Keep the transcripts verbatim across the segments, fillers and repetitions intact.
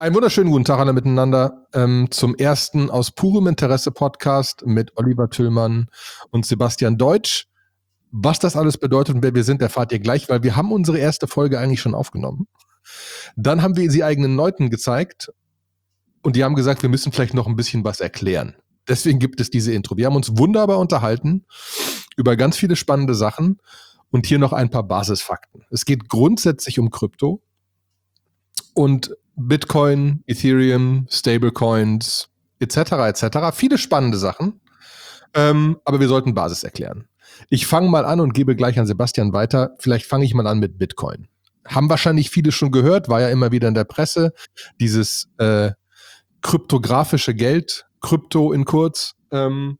Einen wunderschönen guten Tag alle miteinander ähm, zum ersten aus purem Interesse Podcast mit Oliver Tüllmann und Sebastian Deutsch. Was das alles bedeutet und wer wir sind, erfahrt ihr gleich, weil wir haben unsere erste Folge eigentlich schon aufgenommen. Dann haben wir sie eigenen Leuten gezeigt und die haben gesagt, wir müssen vielleicht noch ein bisschen was erklären. Deswegen gibt es diese Intro. Wir haben uns wunderbar unterhalten über ganz viele spannende Sachen und hier noch ein paar Basisfakten. Es geht grundsätzlich um Krypto und Bitcoin, Ethereum, Stablecoins, et cetera et cetera. Viele spannende Sachen, ähm, aber wir sollten Basis erklären. Ich fange mal an und gebe gleich an Sebastian weiter. Vielleicht fange ich mal an mit Bitcoin. Haben wahrscheinlich viele schon gehört, war ja immer wieder in der Presse, dieses äh, kryptografische Geld, Krypto in kurz. Ähm,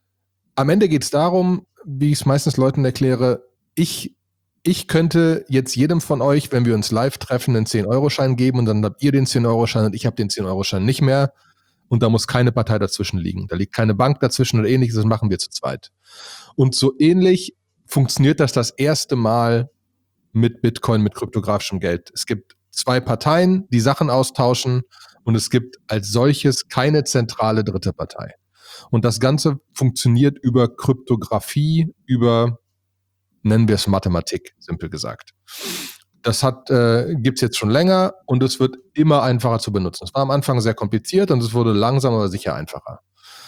am Ende geht es darum, wie ich es meistens Leuten erkläre, ich Ich könnte jetzt jedem von euch, wenn wir uns live treffen, einen zehn-Euro-Schein geben und dann habt ihr den zehn-Euro-Schein und ich habe den zehn-Euro-Schein nicht mehr und da muss keine Partei dazwischen liegen. Da liegt keine Bank dazwischen oder ähnliches, das machen wir zu zweit. Und so ähnlich funktioniert das das erste Mal mit Bitcoin, mit kryptografischem Geld. Es gibt zwei Parteien, die Sachen austauschen und es gibt als solches keine zentrale dritte Partei. Und das Ganze funktioniert über Kryptographie, über nennen wir es Mathematik, simpel gesagt. Das hat, äh, gibt es jetzt schon länger und es wird immer einfacher zu benutzen. Es war am Anfang sehr kompliziert und es wurde langsam aber sicher einfacher.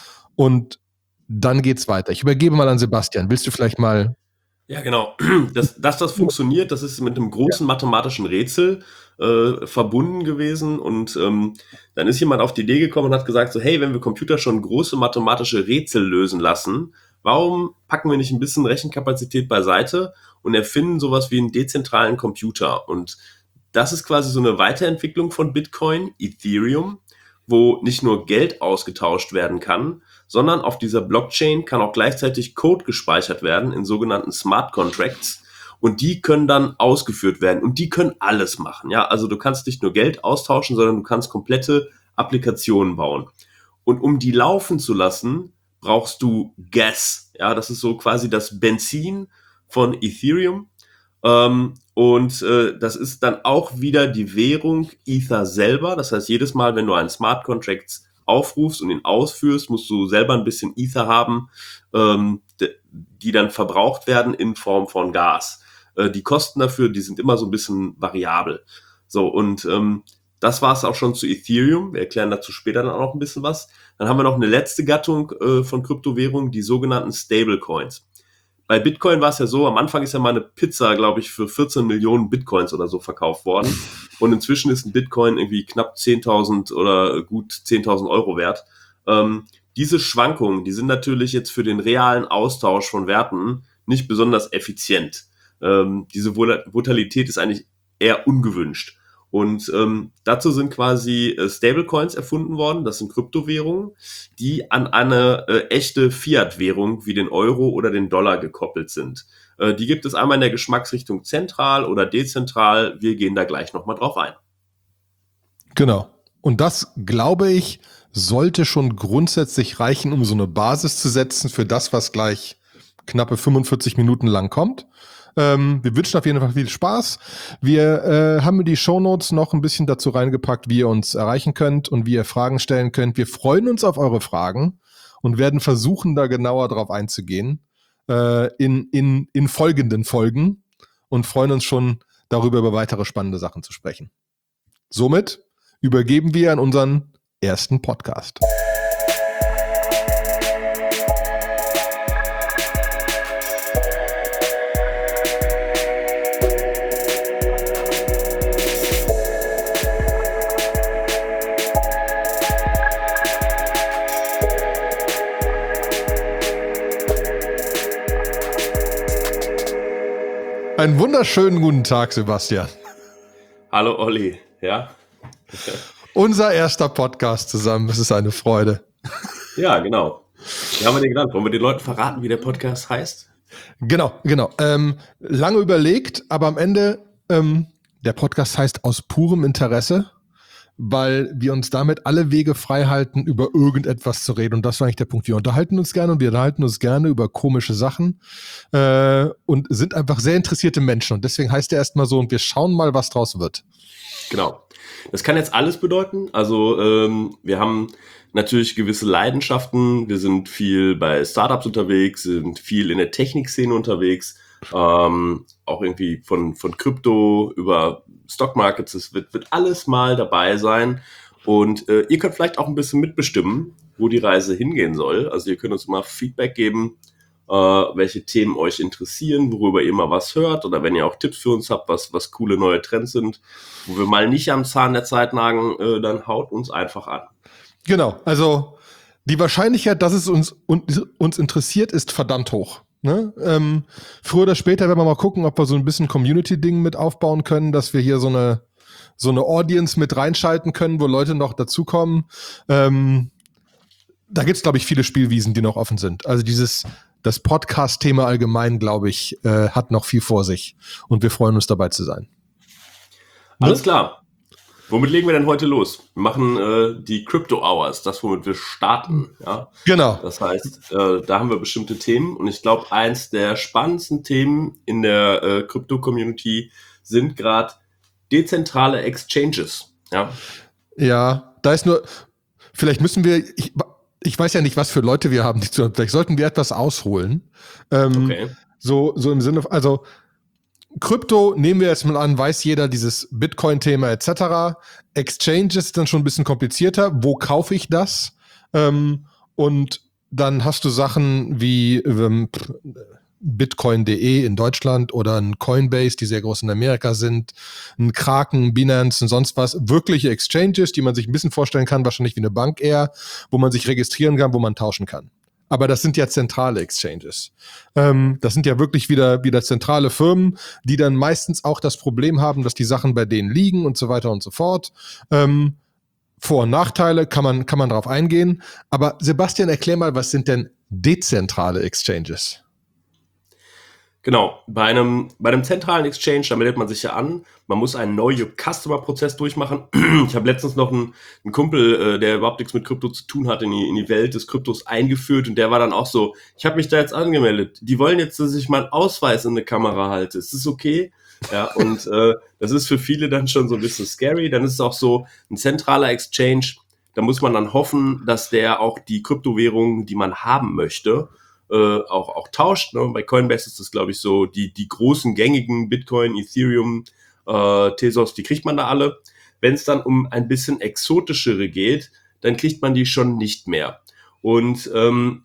Und dann geht's weiter. Ich übergebe mal an Sebastian. Willst du vielleicht mal... Ja, genau. Dass, dass das funktioniert, das ist mit einem großen ja. mathematischen Rätsel äh, verbunden gewesen und ähm, dann ist jemand auf die Idee gekommen und hat gesagt so, hey, wenn wir Computer schon große mathematische Rätsel lösen lassen, warum packen wir nicht ein bisschen Rechenkapazität beiseite und erfinden sowas wie einen dezentralen Computer? Und das ist quasi so eine Weiterentwicklung von Bitcoin, Ethereum, wo nicht nur Geld ausgetauscht werden kann, sondern auf dieser Blockchain kann auch gleichzeitig Code gespeichert werden in sogenannten Smart Contracts und die können dann ausgeführt werden und die können alles machen. Ja, also du kannst nicht nur Geld austauschen, sondern du kannst komplette Applikationen bauen. Und um die laufen zu lassen, brauchst du Gas. Ja, das ist so quasi das Benzin von Ethereum. Ähm, und äh, das ist dann auch wieder die Währung Ether selber. Das heißt, jedes Mal, wenn du einen Smart Contract aufrufst und ihn ausführst, musst du selber ein bisschen Ether haben, ähm, de, die dann verbraucht werden in Form von Gas. Äh, die Kosten dafür, die sind immer so ein bisschen variabel. So, und ähm, das war es auch schon zu Ethereum. Wir erklären dazu später dann auch noch ein bisschen was. Dann haben wir noch eine letzte Gattung äh, von Kryptowährungen, die sogenannten Stablecoins. Bei Bitcoin war es ja so, am Anfang ist ja mal eine Pizza, glaube ich, für vierzehn Millionen Bitcoins oder so verkauft worden. Und inzwischen ist ein Bitcoin irgendwie knapp zehntausend oder gut zehntausend Euro wert. Ähm, diese Schwankungen, die sind natürlich jetzt für den realen Austausch von Werten nicht besonders effizient. Ähm, diese Vol- Volatilität ist eigentlich eher ungewünscht. Und ähm, dazu sind quasi äh, Stablecoins erfunden worden, das sind Kryptowährungen, die an eine äh, echte Fiat-Währung wie den Euro oder den Dollar gekoppelt sind. Äh, die gibt es einmal in der Geschmacksrichtung zentral oder dezentral. Wir gehen da gleich nochmal drauf ein. Genau. Und das, glaube ich, sollte schon grundsätzlich reichen, um so eine Basis zu setzen für das, was gleich knappe fünfundvierzig Minuten lang kommt. Ähm, wir wünschen auf jeden Fall viel Spaß. Wir äh, haben in die Shownotes noch ein bisschen dazu reingepackt, wie ihr uns erreichen könnt und wie ihr Fragen stellen könnt. Wir freuen uns auf eure Fragen und werden versuchen, da genauer drauf einzugehen äh, in, in, in folgenden Folgen und freuen uns schon darüber, über weitere spannende Sachen zu sprechen. Somit übergeben wir an unseren ersten Podcast. Einen wunderschönen guten Tag, Sebastian. Hallo Olli, ja. Unser erster Podcast zusammen, es ist eine Freude. Ja, genau. Wie haben wir den genannt? Wollen wir den Leuten verraten, wie der Podcast heißt? Genau, genau. Ähm, lange überlegt, aber am Ende, ähm, der Podcast heißt aus purem Interesse, weil wir uns damit alle Wege frei halten, über irgendetwas zu reden. Und das war eigentlich der Punkt. Wir unterhalten uns gerne und wir unterhalten uns gerne über komische Sachen äh, und sind einfach sehr interessierte Menschen. Und deswegen heißt der erstmal so und wir schauen mal, was draus wird. Genau. Das kann jetzt alles bedeuten. Also ähm, wir haben natürlich gewisse Leidenschaften. Wir sind viel bei Startups unterwegs, sind viel in der Technikszene unterwegs. Ähm, auch irgendwie von, von Krypto über Stockmarkets. Es wird, wird alles mal dabei sein. Und äh, ihr könnt vielleicht auch ein bisschen mitbestimmen, wo die Reise hingehen soll. Also ihr könnt uns mal Feedback geben, äh, welche Themen euch interessieren, worüber ihr mal was hört. Oder wenn ihr auch Tipps für uns habt, was, was coole neue Trends sind, wo wir mal nicht am Zahn der Zeit nagen, äh, dann haut uns einfach an. Genau, also die Wahrscheinlichkeit, dass es uns, uns, uns interessiert, ist verdammt hoch. Ne? Ähm, früher oder später werden wir mal gucken, ob wir so ein bisschen Community-Ding mit aufbauen können, dass wir hier so eine, so eine Audience mit reinschalten können, wo Leute noch dazukommen. Ähm, da gibt es, glaube ich, viele Spielwiesen, die noch offen sind. Also dieses, das Podcast-Thema allgemein, glaube ich, äh, hat noch viel vor sich. Und wir freuen uns, dabei zu sein. Alles ne? Klar. Womit legen wir denn heute los? Wir machen äh, die Crypto Hours, das womit wir starten. Ja? Genau. Das heißt, äh, da haben wir bestimmte Themen und ich glaube, eins der spannendsten Themen in der äh, Crypto-Community sind gerade dezentrale Exchanges. Ja? Ja, da ist nur, vielleicht müssen wir, ich, ich weiß ja nicht, was für Leute wir haben, die zu, vielleicht sollten wir etwas ausholen. Ähm, okay. So, so im Sinne, also Krypto, nehmen wir jetzt mal an, weiß jeder dieses Bitcoin-Thema et cetera. Exchange ist dann schon ein bisschen komplizierter. Wo kaufe ich das? Ähm, und dann hast du Sachen wie ähm, Bitcoin punkt de in Deutschland oder ein Coinbase, die sehr groß in Amerika sind, ein Kraken, Binance und sonst was. Wirkliche Exchanges, die man sich ein bisschen vorstellen kann, wahrscheinlich wie eine Bank eher, wo man sich registrieren kann, wo man tauschen kann. Aber das sind ja zentrale Exchanges. Ähm, das sind ja wirklich wieder, wieder zentrale Firmen, die dann meistens auch das Problem haben, dass die Sachen bei denen liegen und so weiter und so fort. Ähm, Vor- und Nachteile kann man, kann man drauf eingehen. Aber Sebastian, erklär mal, was sind denn dezentrale Exchanges? Genau, bei einem, bei einem zentralen Exchange, da meldet man sich ja an, man muss einen Know-Your-Customer-Prozess durchmachen. Ich habe letztens noch einen, einen Kumpel, äh, der überhaupt nichts mit Krypto zu tun hat, in die, in die Welt des Kryptos eingeführt und der war dann auch so, ich habe mich da jetzt angemeldet, die wollen jetzt, dass ich meinen Ausweis in eine Kamera halte, ist das okay? Ja, und äh, das ist für viele dann schon so ein bisschen scary. Dann ist es auch so, ein zentraler Exchange, da muss man dann hoffen, dass der auch die Kryptowährungen, die man haben möchte, Äh, auch, auch tauscht. Ne? Bei Coinbase ist das, glaube ich, so, die, die großen gängigen Bitcoin, Ethereum, äh, Tezos, die kriegt man da alle. Wenn es dann um ein bisschen exotischere geht, dann kriegt man die schon nicht mehr. Und ähm,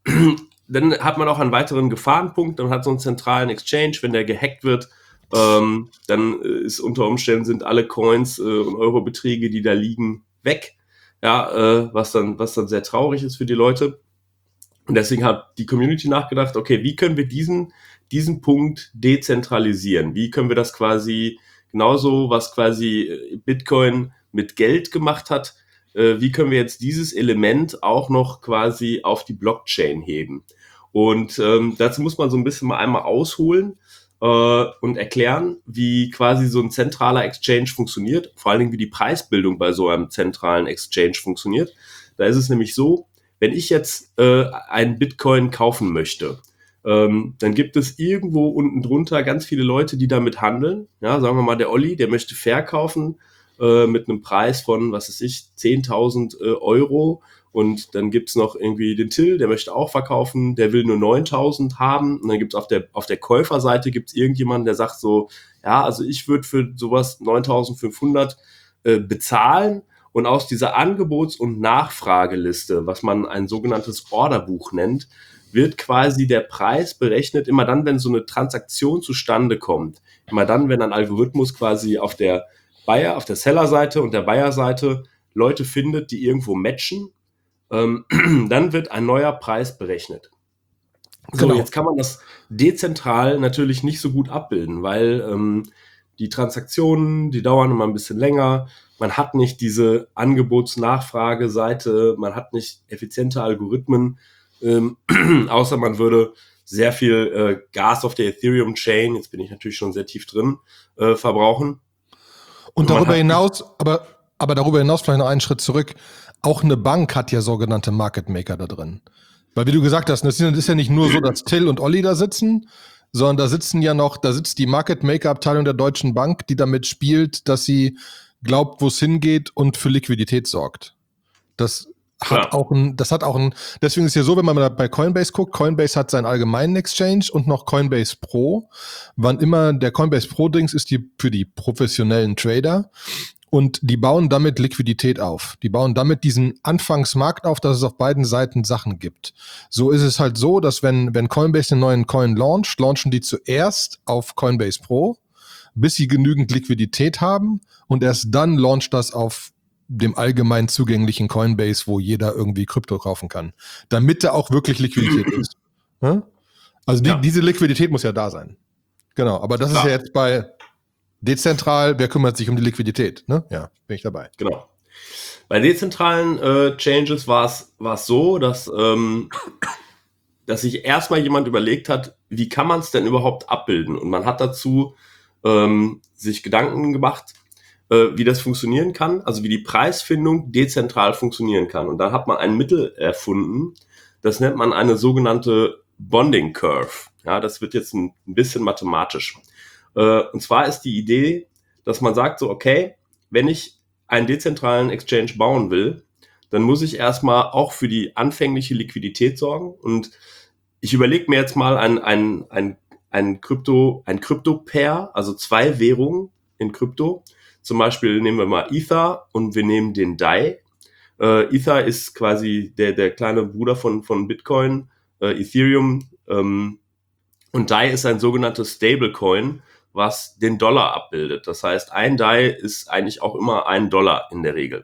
dann hat man auch einen weiteren Gefahrenpunkt, dann hat so einen zentralen Exchange, wenn der gehackt wird, ähm, dann ist unter Umständen sind alle Coins äh, und Eurobeträge, die da liegen, weg. Ja, äh, was dann, was dann sehr traurig ist für die Leute. Und deswegen hat die Community nachgedacht, okay, wie können wir diesen, diesen Punkt dezentralisieren? Wie können wir das quasi genauso, was quasi Bitcoin mit Geld gemacht hat, äh, wie können wir jetzt dieses Element auch noch quasi auf die Blockchain heben? Und ähm, dazu muss man so ein bisschen mal einmal ausholen äh, und erklären, wie quasi so ein zentraler Exchange funktioniert, vor allen Dingen wie die Preisbildung bei so einem zentralen Exchange funktioniert. Da ist es nämlich so, wenn ich jetzt äh, einen Bitcoin kaufen möchte, ähm, dann gibt es irgendwo unten drunter ganz viele Leute, die damit handeln. Ja, sagen wir mal, der Olli, der möchte verkaufen äh, mit einem Preis von, was weiß ich, zehntausend äh, Euro. Und dann gibt's noch irgendwie den Till, der möchte auch verkaufen, der will nur neuntausend haben. Und dann gibt's auf der auf der Käuferseite gibt's irgendjemanden, der sagt so, ja, also ich würde für sowas neuntausendfünfhundert äh, bezahlen. Und aus dieser Angebots- und Nachfrageliste, was man ein sogenanntes Orderbuch nennt, wird quasi der Preis berechnet, immer dann, wenn so eine Transaktion zustande kommt. Immer dann, wenn ein Algorithmus quasi auf der Buyer, auf der Seller-Seite und der Buyer-Seite Leute findet, die irgendwo matchen, ähm, dann wird ein neuer Preis berechnet. So, genau. Jetzt kann man das dezentral natürlich nicht so gut abbilden, weil ähm, die Transaktionen, die dauern immer ein bisschen länger. Man hat nicht diese Angebots-Nachfrage-Seite, man hat nicht effiziente Algorithmen, ähm, außer man würde sehr viel äh, Gas auf der Ethereum-Chain, jetzt bin ich natürlich schon sehr tief drin, äh, verbrauchen. Und, Und darüber hinaus, aber, aber darüber hinaus vielleicht noch einen Schritt zurück, auch eine Bank hat ja sogenannte Market Maker da drin. Weil wie du gesagt hast, das ist ja nicht nur so, dass Till und Olli da sitzen, sondern da sitzen ja noch, da sitzt die Market Maker Abteilung der Deutschen Bank, die damit spielt, dass sie glaubt, wo es hingeht und für Liquidität sorgt. Das hat Klar. auch ein, das hat auch ein, deswegen ist ja so, wenn man mal bei Coinbase guckt, Coinbase hat seinen allgemeinen Exchange und noch Coinbase Pro. Wann immer der Coinbase Pro Dings ist die für die professionellen Trader. Und die bauen damit Liquidität auf. Die bauen damit diesen Anfangsmarkt auf, dass es auf beiden Seiten Sachen gibt. So ist es halt so, dass wenn, wenn Coinbase einen neuen Coin launcht, launchen die zuerst auf Coinbase Pro, bis sie genügend Liquidität haben und erst dann launcht das auf dem allgemein zugänglichen Coinbase, wo jeder irgendwie Krypto kaufen kann. Damit da auch wirklich Liquidität ist. Hm? Also die, Ja. diese Liquidität muss ja da sein. Genau, aber das Klar. ist ja jetzt bei dezentral, wer kümmert sich um die Liquidität? Ne? Ja, bin ich dabei. Genau. Bei dezentralen äh, Changes war es so, dass, ähm, dass sich erstmal jemand überlegt hat, wie kann man es denn überhaupt abbilden? Und man hat dazu ähm, sich Gedanken gemacht, äh, wie das funktionieren kann, also wie die Preisfindung dezentral funktionieren kann. Und dann hat man ein Mittel erfunden, das nennt man eine sogenannte Bonding Curve. Ja, das wird jetzt ein, ein bisschen mathematisch. Und zwar ist die Idee, dass man sagt so, okay, wenn ich einen dezentralen Exchange bauen will, dann muss ich erstmal auch für die anfängliche Liquidität sorgen. Und ich überlege mir jetzt mal ein, ein, ein, ein Krypto, ein Krypto-Pair, also zwei Währungen in Krypto. Zum Beispiel nehmen wir mal Ether und wir nehmen den D A I. Äh, Ether ist quasi der, der kleine Bruder von, von Bitcoin, äh, Ethereum. Ähm, und D A I ist ein sogenanntes Stablecoin, was den Dollar abbildet. Das heißt, ein D A I ist eigentlich auch immer ein Dollar in der Regel.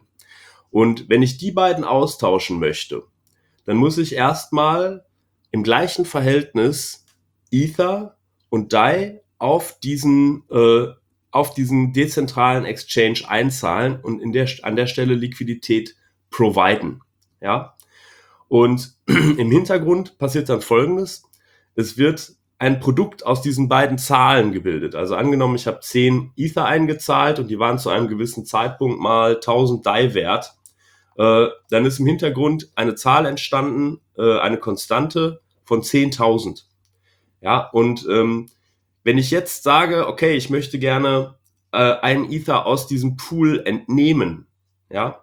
Und wenn ich die beiden austauschen möchte, dann muss ich erstmal im gleichen Verhältnis Ether und D A I auf diesen, äh, auf diesen dezentralen Exchange einzahlen und in der, an der Stelle Liquidität providen. Ja? Und im Hintergrund passiert dann Folgendes. Es wird ein Produkt aus diesen beiden Zahlen gebildet. Also angenommen, ich habe zehn Ether eingezahlt und die waren zu einem gewissen Zeitpunkt mal tausend D A I wert. Äh, dann ist im Hintergrund eine Zahl entstanden, äh, eine Konstante von zehntausend. Ja, und ähm, wenn ich jetzt sage, okay, ich möchte gerne äh, einen Ether aus diesem Pool entnehmen, ja,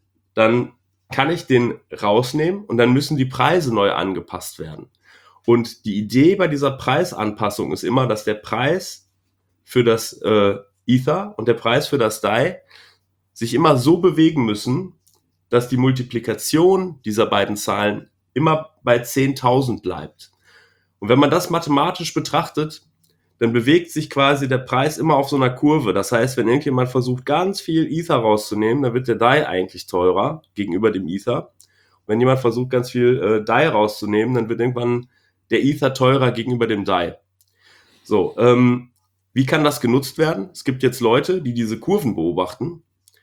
dann kann ich den rausnehmen und dann müssen die Preise neu angepasst werden. Und die Idee bei dieser Preisanpassung ist immer, dass der Preis für das äh, Ether und der Preis für das D A I sich immer so bewegen müssen, dass die Multiplikation dieser beiden Zahlen immer bei zehntausend bleibt. Und wenn man das mathematisch betrachtet, dann bewegt sich quasi der Preis immer auf so einer Kurve. Das heißt, wenn irgendjemand versucht, ganz viel Ether rauszunehmen, dann wird der D A I eigentlich teurer gegenüber dem Ether. Und wenn jemand versucht, ganz viel äh, D A I rauszunehmen, dann wird irgendwann der Ether teurer gegenüber dem D A I. So, ähm, wie kann das genutzt werden? Es gibt jetzt Leute, die diese Kurven beobachten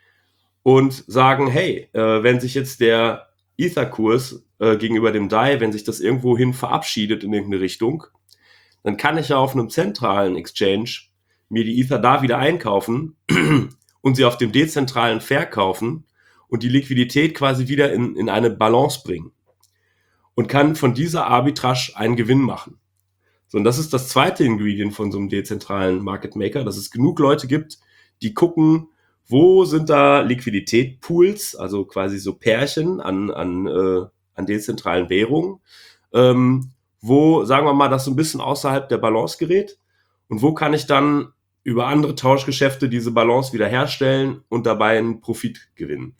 und sagen, hey, äh, wenn sich jetzt der Ether-Kurs äh, gegenüber dem D A I, wenn sich das irgendwohin verabschiedet in irgendeine Richtung, dann kann ich ja auf einem zentralen Exchange mir die Ether da wieder einkaufen und sie auf dem dezentralen verkaufen und die Liquidität quasi wieder in, in eine Balance bringen. Und kann von dieser Arbitrage einen Gewinn machen. So, und das ist das zweite Ingredient von so einem dezentralen Market Maker, dass es genug Leute gibt, die gucken, wo sind da Liquiditätspools, also quasi so Pärchen an, an, äh, an dezentralen Währungen, ähm, wo, sagen wir mal, das so ein bisschen außerhalb der Balance gerät und wo kann ich dann über andere Tauschgeschäfte diese Balance wieder herstellen und dabei einen Profit gewinnen.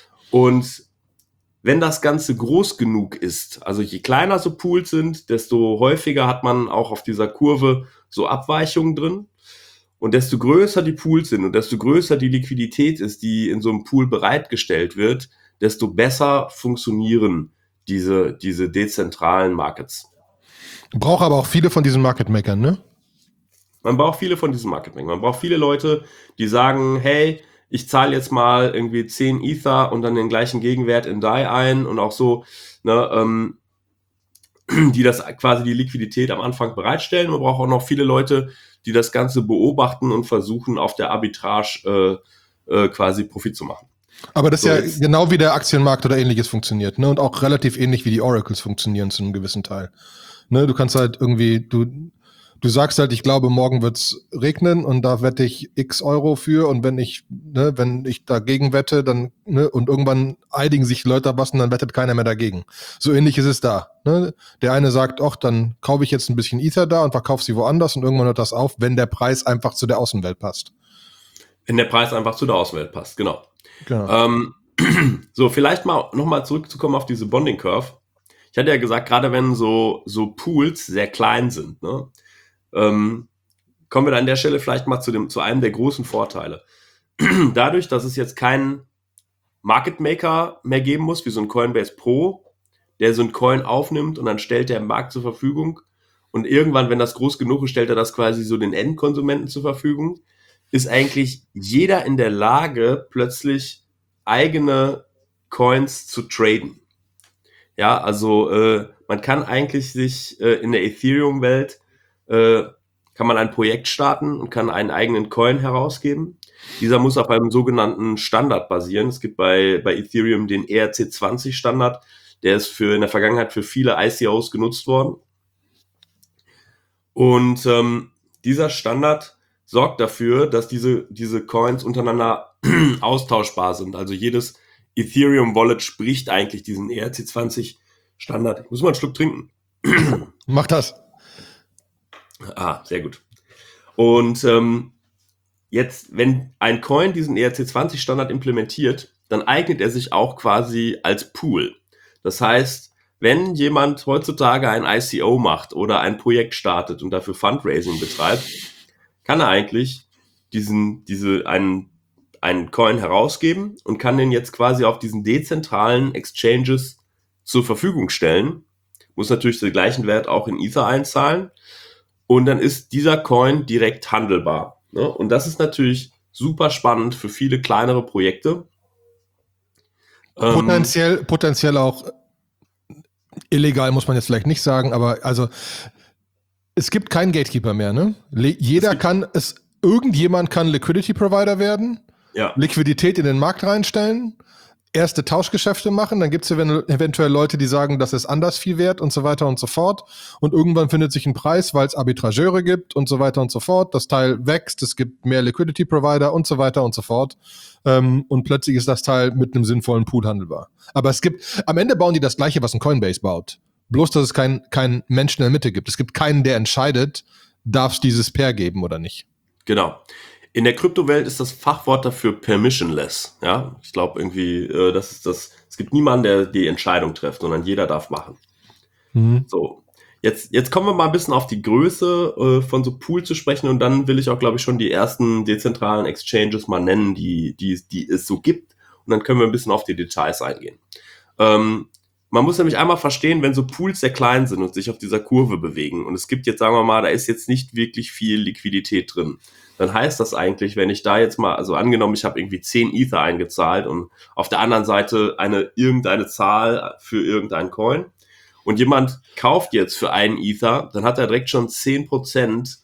Und wenn das Ganze groß genug ist, also je kleiner so Pools sind, desto häufiger hat man auch auf dieser Kurve so Abweichungen drin. Und desto größer die Pools sind und desto größer die Liquidität ist, die in so einem Pool bereitgestellt wird, desto besser funktionieren diese, diese dezentralen Markets. Braucht aber auch viele von diesen Market Makern, ne? Man braucht viele von diesen Market Makern. Man braucht viele Leute, die sagen, hey, ich zahle jetzt mal irgendwie zehn Ether und dann den gleichen Gegenwert in D A I ein und auch so, ne, ähm, die das quasi die Liquidität am Anfang bereitstellen. Man braucht auch noch viele Leute, die das Ganze beobachten und versuchen, auf der Arbitrage äh, äh, quasi Profit zu machen. Aber das So, ist ja jetzt- genau wie der Aktienmarkt oder ähnliches funktioniert, ne? Und auch relativ ähnlich wie die Oracles funktionieren zu einem gewissen Teil. Ne? Du kannst halt irgendwie, du Du sagst halt, ich glaube, morgen wird's regnen und da wette ich x Euro für und wenn ich, ne, wenn ich dagegen wette, dann, ne, und irgendwann einigen sich Leute was und dann wettet keiner mehr dagegen. So ähnlich ist es da. Ne? Der eine sagt, ach, dann kaufe ich jetzt ein bisschen Ether da und verkaufe sie woanders und irgendwann hört das auf, wenn der Preis einfach zu der Außenwelt passt. Wenn der Preis einfach zu der Außenwelt passt, genau. Genau. Ähm, so, vielleicht mal nochmal zurückzukommen auf diese Bonding Curve. Ich hatte ja gesagt, gerade wenn so, so Pools sehr klein sind, ne, ähm, kommen wir da an der Stelle vielleicht mal zu, dem, zu einem der großen Vorteile. Dadurch, dass es jetzt keinen Market Maker mehr geben muss, wie so ein Coinbase Pro, der so ein Coin aufnimmt und dann stellt er im Markt zur Verfügung und irgendwann, wenn das groß genug ist, stellt er das quasi so den Endkonsumenten zur Verfügung, ist eigentlich jeder in der Lage, plötzlich eigene Coins zu traden. Ja, also äh, man kann eigentlich sich äh, in der Ethereum-Welt äh, kann man ein Projekt starten und kann einen eigenen Coin herausgeben. Dieser muss auf einem sogenannten Standard basieren. Es gibt bei, bei Ethereum den E R C zwanzig Standard. Der ist für in der Vergangenheit für viele I C Os genutzt worden. Und ähm, dieser Standard sorgt dafür, dass diese, diese Coins untereinander austauschbar sind. Also jedes Ethereum-Wallet spricht eigentlich diesen E R C zwanzig Standard. Ich muss mal einen Schluck trinken. Mach das. Ah, sehr gut. Und ähm, jetzt, wenn ein Coin diesen E R C zwanzig Standard implementiert, dann eignet er sich auch quasi als Pool. Das heißt, wenn jemand heutzutage ein I C O macht oder ein Projekt startet und dafür Fundraising betreibt, kann er eigentlich diesen, diese, einen, einen Coin herausgeben und kann den jetzt quasi auf diesen dezentralen Exchanges zur Verfügung stellen. Muss natürlich den gleichen Wert auch in Ether einzahlen. Und dann ist dieser Coin direkt handelbar. Ne? Und das ist natürlich super spannend für viele kleinere Projekte. Potenziell, ähm, potenziell auch illegal, muss man jetzt vielleicht nicht sagen, aber also es gibt keinen Gatekeeper mehr, ne? Le- jeder es kann, es, irgendjemand kann Liquidity Provider werden, ja. Liquidität in den Markt reinstellen, erste Tauschgeschäfte machen, dann gibt es eventuell Leute, die sagen, das ist anders viel wert und so weiter und so fort. Und irgendwann findet sich ein Preis, weil es Arbitrageure gibt und so weiter und so fort. Das Teil wächst, es gibt mehr Liquidity Provider und so weiter und so fort. Ähm, und plötzlich ist das Teil mit einem sinnvollen Pool handelbar. Aber es gibt, am Ende bauen die das Gleiche, was ein Coinbase baut. Bloß, dass es keinen kein Menschen in der Mitte gibt. Es gibt keinen, der entscheidet, darf es dieses Pair geben oder nicht. Genau. In der Kryptowelt ist das Fachwort dafür permissionless. Ja, ich glaube irgendwie, äh, das ist das. Es gibt niemanden, der die Entscheidung trifft, sondern jeder darf machen. Mhm. So, jetzt jetzt kommen wir mal ein bisschen auf die Größe äh, von so Pool zu sprechen und dann will ich auch, glaube ich, schon die ersten dezentralen Exchanges mal nennen, die die die es so gibt. Und dann können wir ein bisschen auf die Details eingehen. Ähm, man muss nämlich einmal verstehen, wenn so Pools sehr klein sind und sich auf dieser Kurve bewegen und es gibt jetzt, sagen wir mal, da ist jetzt nicht wirklich viel Liquidität drin, dann heißt das eigentlich, wenn ich da jetzt mal, also angenommen, ich habe irgendwie zehn Ether eingezahlt und auf der anderen Seite eine irgendeine Zahl für irgendeinen Coin und jemand kauft jetzt für einen Ether, dann hat er direkt schon zehn Prozent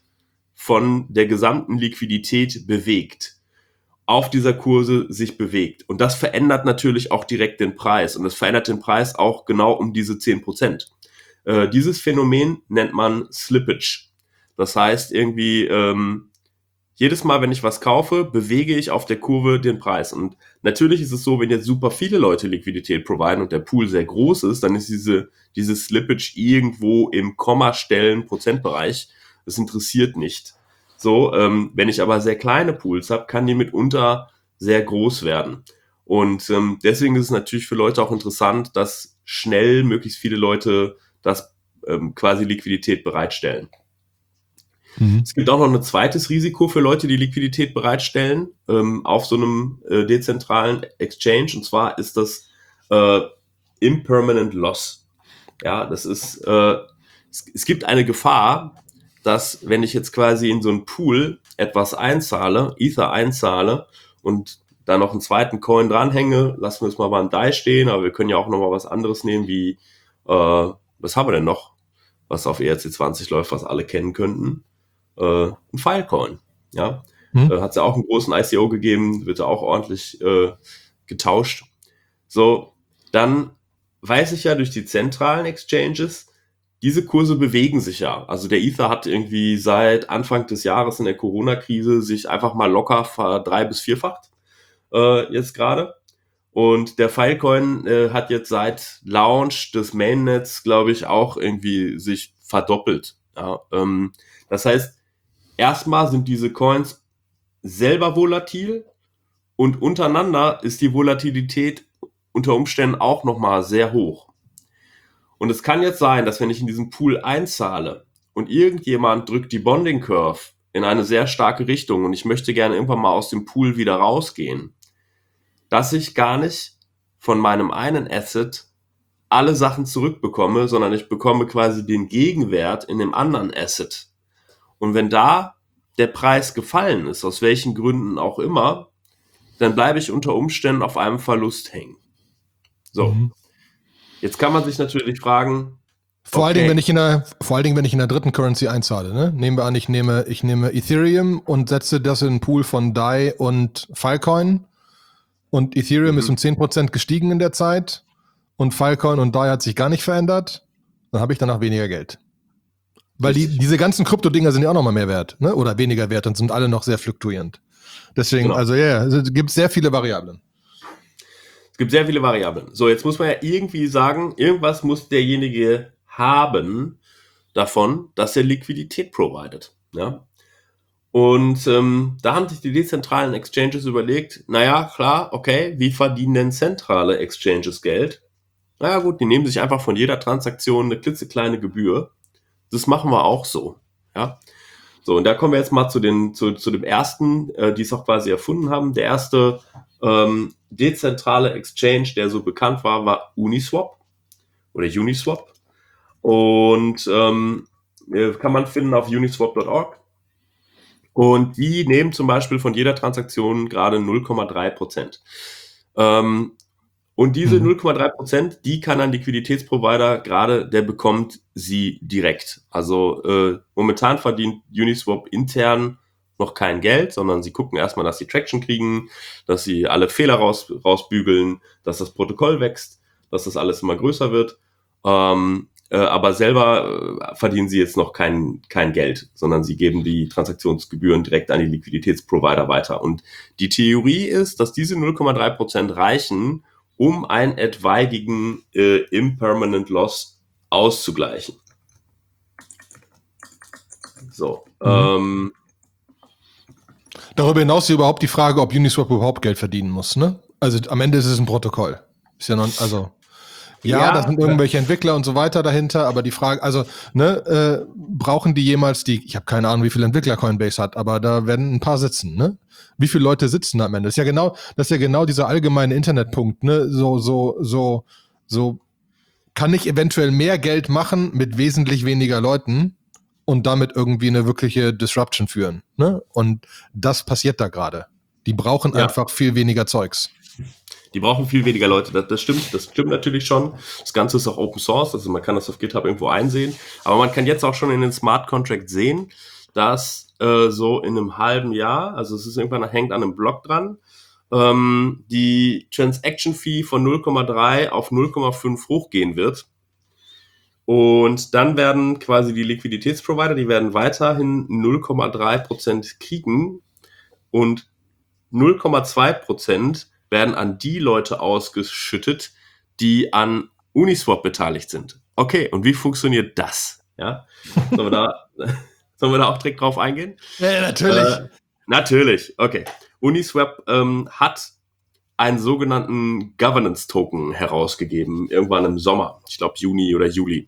von der gesamten Liquidität bewegt, auf dieser Kurse sich bewegt. Und das verändert natürlich auch direkt den Preis. Und das verändert den Preis auch genau um diese zehn Prozent. Äh, dieses Phänomen nennt man Slippage. Das heißt irgendwie, ähm, jedes Mal, wenn ich was kaufe, bewege ich auf der Kurve den Preis. Und natürlich ist es so, wenn jetzt super viele Leute Liquidität providen und der Pool sehr groß ist, dann ist diese, diese Slippage irgendwo im Kommastellen Prozentbereich. Das interessiert nicht. So, ähm, wenn ich aber sehr kleine Pools habe, kann die mitunter sehr groß werden. Und ähm, deswegen ist es natürlich für Leute auch interessant, dass schnell möglichst viele Leute das ähm, quasi Liquidität bereitstellen. Mhm. Es gibt auch noch ein zweites Risiko für Leute, die Liquidität bereitstellen ähm, auf so einem äh, dezentralen Exchange. Und zwar ist das äh, Impermanent Loss. Ja, das ist, äh, es, es gibt eine Gefahr, dass wenn ich jetzt quasi in so einen Pool etwas einzahle, Ether einzahle und da noch einen zweiten Coin dranhänge, lassen wir es mal beim D A I stehen, aber wir können ja auch noch mal was anderes nehmen, wie, äh, was haben wir denn noch, was auf E R C zwanzig läuft, was alle kennen könnten? Äh, ein Filecoin, ja. Hm. Äh, hat es ja auch einen großen I C O gegeben, wird ja auch ordentlich äh, getauscht. So, dann weiß ich ja durch die zentralen Exchanges, diese Kurse bewegen sich ja. Also der Ether hat irgendwie seit Anfang des Jahres in der Corona-Krise sich einfach mal locker verdrei- bis vierfacht äh, jetzt gerade. Und der Filecoin äh, hat jetzt seit Launch des Mainnets, glaube ich, auch irgendwie sich verdoppelt. Ja, ähm, das heißt, erstmal sind diese Coins selber volatil und untereinander ist die Volatilität unter Umständen auch nochmal sehr hoch. Und es kann jetzt sein, dass wenn ich in diesen Pool einzahle und irgendjemand drückt die Bonding Curve in eine sehr starke Richtung und ich möchte gerne irgendwann mal aus dem Pool wieder rausgehen, dass ich gar nicht von meinem einen Asset alle Sachen zurückbekomme, sondern ich bekomme quasi den Gegenwert in dem anderen Asset. Und wenn da der Preis gefallen ist, aus welchen Gründen auch immer, dann bleibe ich unter Umständen auf einem Verlust hängen. So. Mhm. Jetzt kann man sich natürlich fragen, vor okay. allen Dingen, wenn ich in der, vor allen Dingen, wenn ich in der dritten Currency einzahle, ne? Nehmen wir an, ich nehme, ich nehme Ethereum und setze das in einen Pool von D A I und Filecoin und Ethereum mhm. ist um zehn Prozent gestiegen in der Zeit und Filecoin und D A I hat sich gar nicht verändert, dann habe ich danach weniger Geld. Weil die, diese ganzen Krypto-Dinger sind ja auch nochmal mehr wert, ne? Oder weniger wert und sind alle noch sehr fluktuierend. Deswegen, genau. also ja, yeah, es gibt sehr viele Variablen. Es gibt sehr viele Variablen. So, jetzt muss man ja irgendwie sagen, irgendwas muss derjenige haben davon, dass er Liquidität providet. Ja? Und ähm, da haben sich die dezentralen Exchanges überlegt, naja, klar, okay, wie verdienen denn zentrale Exchanges Geld? Naja gut, die nehmen sich einfach von jeder Transaktion eine klitzekleine Gebühr. Das machen wir auch so. Ja. So, und da kommen wir jetzt mal zu, den, zu, zu dem ersten, äh, die es auch quasi erfunden haben. Der erste ähm, dezentrale Exchange, der so bekannt war, war Uniswap oder Uniswap. Und ähm, kann man finden auf uniswap punkt org. Und die nehmen zum Beispiel von jeder Transaktion gerade null Komma drei Prozent. Ähm, und diese mhm. null Komma drei Prozent, die kann ein Liquiditätsprovider gerade, der bekommt sie direkt. Also äh, momentan verdient Uniswap intern noch kein Geld, sondern sie gucken erstmal, dass sie Traction kriegen, dass sie alle Fehler raus, rausbügeln, dass das Protokoll wächst, dass das alles immer größer wird. Ähm, äh, aber selber äh, verdienen sie jetzt noch kein, kein Geld, sondern sie geben die Transaktionsgebühren direkt an die Liquiditätsprovider weiter. Und die Theorie ist, dass diese null Komma drei Prozent reichen, um einen etwaigen äh, Impermanent Loss auszugleichen. So. Mhm. Ähm, Darüber hinaus ist überhaupt die Frage, ob Uniswap überhaupt Geld verdienen muss, ne? Also am Ende ist es ein Protokoll. Ist ja noch, also ja, ja, da sind irgendwelche Entwickler und so weiter dahinter, aber die Frage, also ne, äh, brauchen die jemals die, ich habe keine Ahnung, wie viele Entwickler Coinbase hat, aber da werden ein paar sitzen, ne? Wie viele Leute sitzen da am Ende? Das ist ja genau, das ist ja genau dieser allgemeine Internetpunkt, ne? So, so, so, so kann ich eventuell mehr Geld machen mit wesentlich weniger Leuten und damit irgendwie eine wirkliche Disruption führen, ne? Und das passiert da gerade. Die brauchen ja. einfach viel weniger Zeugs. Die brauchen viel weniger Leute, das, das stimmt, das stimmt natürlich schon. Das Ganze ist auch Open Source, also man kann das auf GitHub irgendwo einsehen. Aber man kann jetzt auch schon in den Smart Contract sehen, dass äh, so in einem halben Jahr, also es ist irgendwann, hängt an einem Block dran, ähm, die Transaction Fee von null Komma drei auf null Komma fünf hochgehen wird. Und dann werden quasi die Liquiditätsprovider, die werden weiterhin null Komma drei Prozent kriegen und null Komma zwei Prozent werden an die Leute ausgeschüttet, die an Uniswap beteiligt sind. Okay, und wie funktioniert das? Ja, sollen wir da, sollen wir da auch direkt drauf eingehen? Ja, natürlich. Äh, natürlich, okay. Uniswap ähm, hat einen sogenannten Governance-Token herausgegeben, irgendwann im Sommer, ich glaube Juni oder Juli.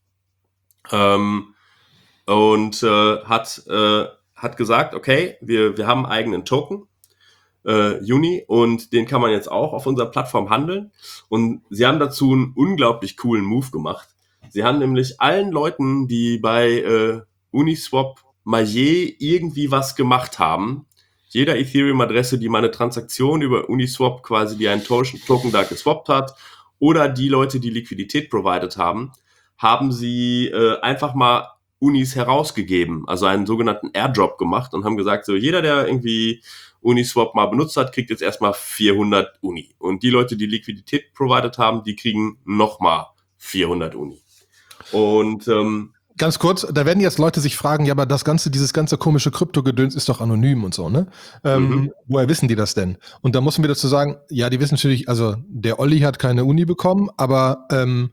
Ähm, und äh, hat, äh, hat gesagt, okay, wir, wir haben einen eigenen Token, Uh, Uni, und den kann man jetzt auch auf unserer Plattform handeln. Und sie haben dazu einen unglaublich coolen Move gemacht. Sie haben nämlich allen Leuten, die bei uh, Uniswap mal je irgendwie was gemacht haben, jeder Ethereum-Adresse, die mal eine Transaktion über Uniswap quasi, die einen Token da geswappt hat, oder die Leute, die Liquidität provided haben, haben sie uh, einfach mal Unis herausgegeben, also einen sogenannten Airdrop gemacht und haben gesagt, so jeder, der irgendwie Uniswap mal benutzt hat, kriegt jetzt erstmal vierhundert Uni. Und die Leute, die Liquidität provided haben, die kriegen nochmal vierhundert Uni. Und ähm, ganz kurz, da werden jetzt Leute sich fragen, ja, aber das ganze, dieses ganze komische Kryptogedöns ist doch anonym und so, ne? Ähm, mhm. Woher wissen die das denn? Und da muss man wieder dazu sagen, ja, die wissen natürlich, also der Olli hat keine Uni bekommen, aber ähm,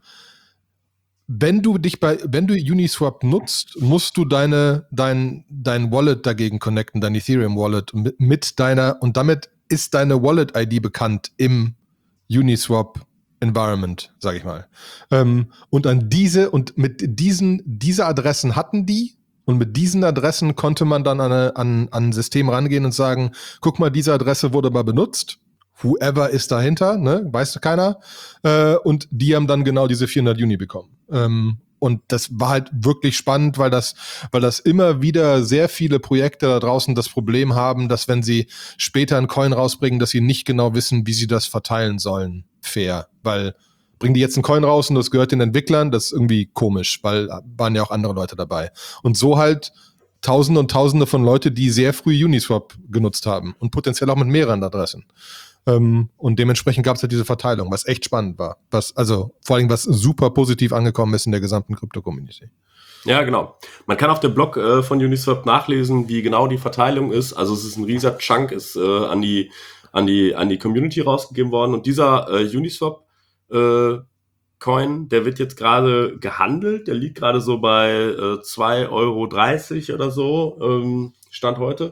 wenn du dich bei, wenn du Uniswap nutzt, musst du deine, dein, dein Wallet dagegen connecten, dein Ethereum Wallet mit, mit deiner, und damit ist deine Wallet-I D bekannt im Uniswap Environment, sage ich mal. Ähm, und an diese, und mit diesen, diese Adressen hatten die, und mit diesen Adressen konnte man dann an, eine, an, an ein System rangehen und sagen, guck mal, diese Adresse wurde mal benutzt, whoever ist dahinter, ne, weiß keiner, äh, und die haben dann genau diese vierhundert Uni bekommen. Ähm, und das war halt wirklich spannend, weil das, weil das immer wieder sehr viele Projekte da draußen das Problem haben, dass wenn sie später einen Coin rausbringen, dass sie nicht genau wissen, wie sie das verteilen sollen. Fair. Weil bringen die jetzt einen Coin raus und das gehört den Entwicklern, das ist irgendwie komisch, weil waren ja auch andere Leute dabei. Und so halt Tausende und Tausende von Leute, die sehr früh Uniswap genutzt haben und potenziell auch mit mehreren Adressen. Ähm, und dementsprechend gab es halt diese Verteilung, was echt spannend war. Was, also vor allem, was super positiv angekommen ist in der gesamten Krypto-Community. Ja, genau. Man kann auf dem Blog äh, von Uniswap nachlesen, wie genau die Verteilung ist. Also es ist ein riesiger Chunk, ist äh, an die an die an die Community rausgegeben worden. Und dieser äh, Uniswap äh, Coin, der wird jetzt gerade gehandelt. Der liegt gerade so bei äh, zwei Euro dreißig oder so, ähm, Stand heute.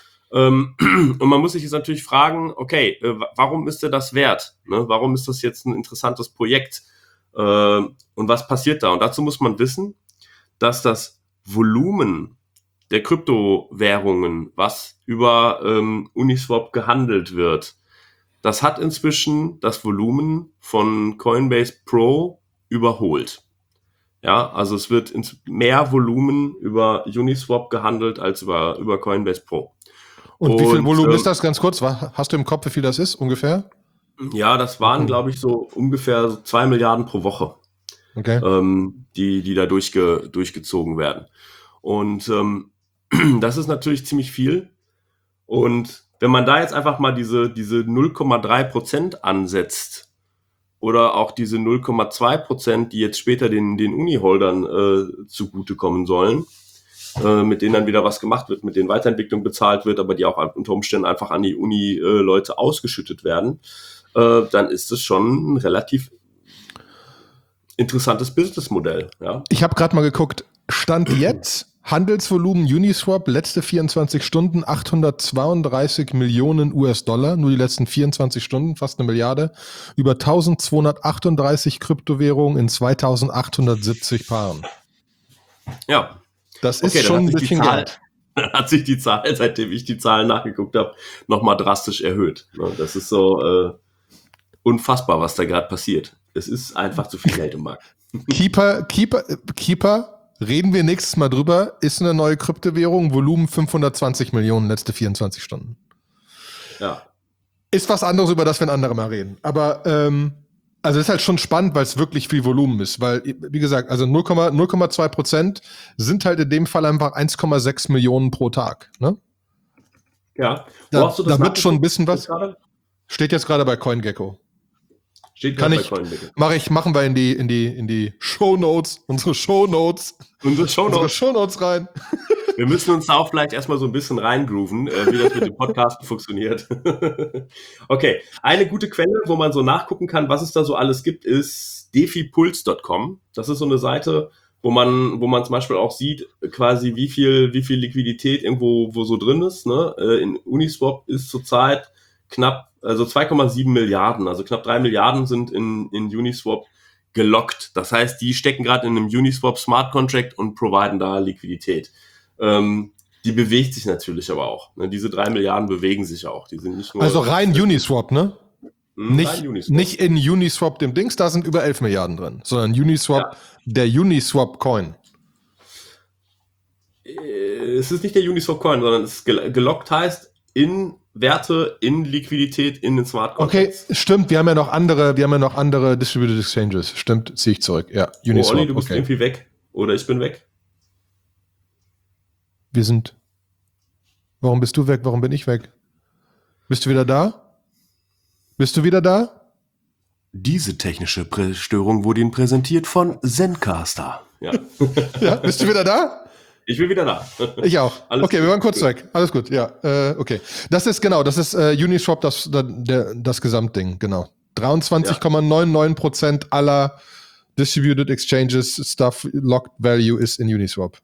Ähm, und man muss sich jetzt natürlich fragen, okay, äh, warum ist der das wert? Ne? Warum ist das jetzt ein interessantes Projekt? Äh, und was passiert da? Und dazu muss man wissen, dass das Volumen der Kryptowährungen, was über ähm, Uniswap gehandelt wird, das hat inzwischen das Volumen von Coinbase Pro überholt. Ja, also es wird ins mehr Volumen über Uniswap gehandelt als über, über Coinbase Pro. Und, und wie viel Volumen ähm, ist das ganz kurz? Hast du im Kopf, wie viel das ist ungefähr? Ja, das waren, glaube ich, so ungefähr zwei Milliarden pro Woche, okay. ähm, die, die da durchge, durchgezogen werden. Und ähm, das ist natürlich ziemlich viel. Und wenn man da jetzt einfach mal diese, diese null Komma drei Prozent ansetzt oder auch diese null Komma zwei Prozent, die jetzt später den, den Uni-Holdern äh, zugutekommen sollen, äh, mit denen dann wieder was gemacht wird, mit denen Weiterentwicklung bezahlt wird, aber die auch unter Umständen einfach an die Uni-Leute äh, ausgeschüttet werden, äh, dann ist es schon ein relativ interessantes Businessmodell. Ja? Ich habe gerade mal geguckt, Stand jetzt, Handelsvolumen Uniswap, letzte vierundzwanzig Stunden, achthundertzweiunddreißig Millionen U S-Dollar, nur die letzten vierundzwanzig Stunden, fast eine Milliarde, über eintausendzweihundertachtunddreißig Kryptowährungen in zweitausendachthundertsiebzig Paaren. Ja. Das ist okay, schon ein bisschen Zahl, Geld. Dann hat sich die Zahl, seitdem ich die Zahlen nachgeguckt habe, nochmal drastisch erhöht. Das ist so äh, unfassbar, was da gerade passiert. Es ist einfach zu viel Geld im Markt. Keeper, Keeper, Keeper, reden wir nächstes Mal drüber, ist eine neue Kryptowährung, Volumen fünfhundertzwanzig Millionen letzte vierundzwanzig Stunden. Ja. Ist was anderes, über das wir ein anderes Mal reden. Aber ähm, also ist halt schon spannend, weil es wirklich viel Volumen ist. Weil, wie gesagt, also null Komma zwei Prozent sind halt in dem Fall einfach eins Komma sechs Millionen pro Tag. Ne? Ja. Da, Wo hast du das da wird schon ein bisschen was. Gerade? Steht jetzt gerade bei CoinGecko. Steht Kann bei ich, CoinGecko. Mach ich, machen wir in die, in die, in die Shownotes, unsere Shownotes. Unsere Shownotes. Unsere Shownotes rein. Wir müssen uns da auch vielleicht erstmal so ein bisschen reingrooven, äh, wie das mit dem Podcast funktioniert. Okay, eine gute Quelle, wo man so nachgucken kann, was es da so alles gibt, ist defipuls Punkt com. Das ist so eine Seite, wo man, wo man zum Beispiel auch sieht, quasi wie viel, wie viel Liquidität irgendwo wo so drin ist. Ne? In Uniswap ist zurzeit knapp, also zwei Komma sieben Milliarden, also knapp drei Milliarden sind in, in Uniswap gelockt. Das heißt, die stecken gerade in einem Uniswap Smart Contract und providen da Liquidität. Ähm, die bewegt sich natürlich aber auch. Ne? Diese drei Milliarden bewegen sich auch. Die sind nicht nur. Also rein Uniswap, ne? Mh, nicht, rein Uniswap. nicht in Uniswap dem Dings, da sind über elf Milliarden drin, sondern Uniswap, ja. Der Uniswap Coin. Es ist nicht der Uniswap Coin, sondern es ist gelockt heißt in Werte, in Liquidität, in den Smart Contracts. Okay, stimmt. Wir haben ja noch andere, wir haben ja noch andere Distributed Exchanges. Stimmt, ziehe ich zurück. Ja, Uniswap. Oh, Olli, du bist okay. irgendwie weg. Oder ich bin weg. Wir sind. Warum bist du weg? Warum bin ich weg? Bist du wieder da? Bist du wieder da? Diese technische Prä- Störung wurde Ihnen präsentiert von Zencaster. Ja. Ja, bist du wieder da? Ich bin wieder da. Ich auch. Alles okay, gut. wir waren kurz weg. Alles gut, ja. Äh, okay. Das ist genau, das ist äh, Uniswap, das, das, der, das Gesamtding, genau. dreiundzwanzig Komma neunundneunzig Prozent aller Distributed Exchanges Stuff Locked Value ist in Uniswap.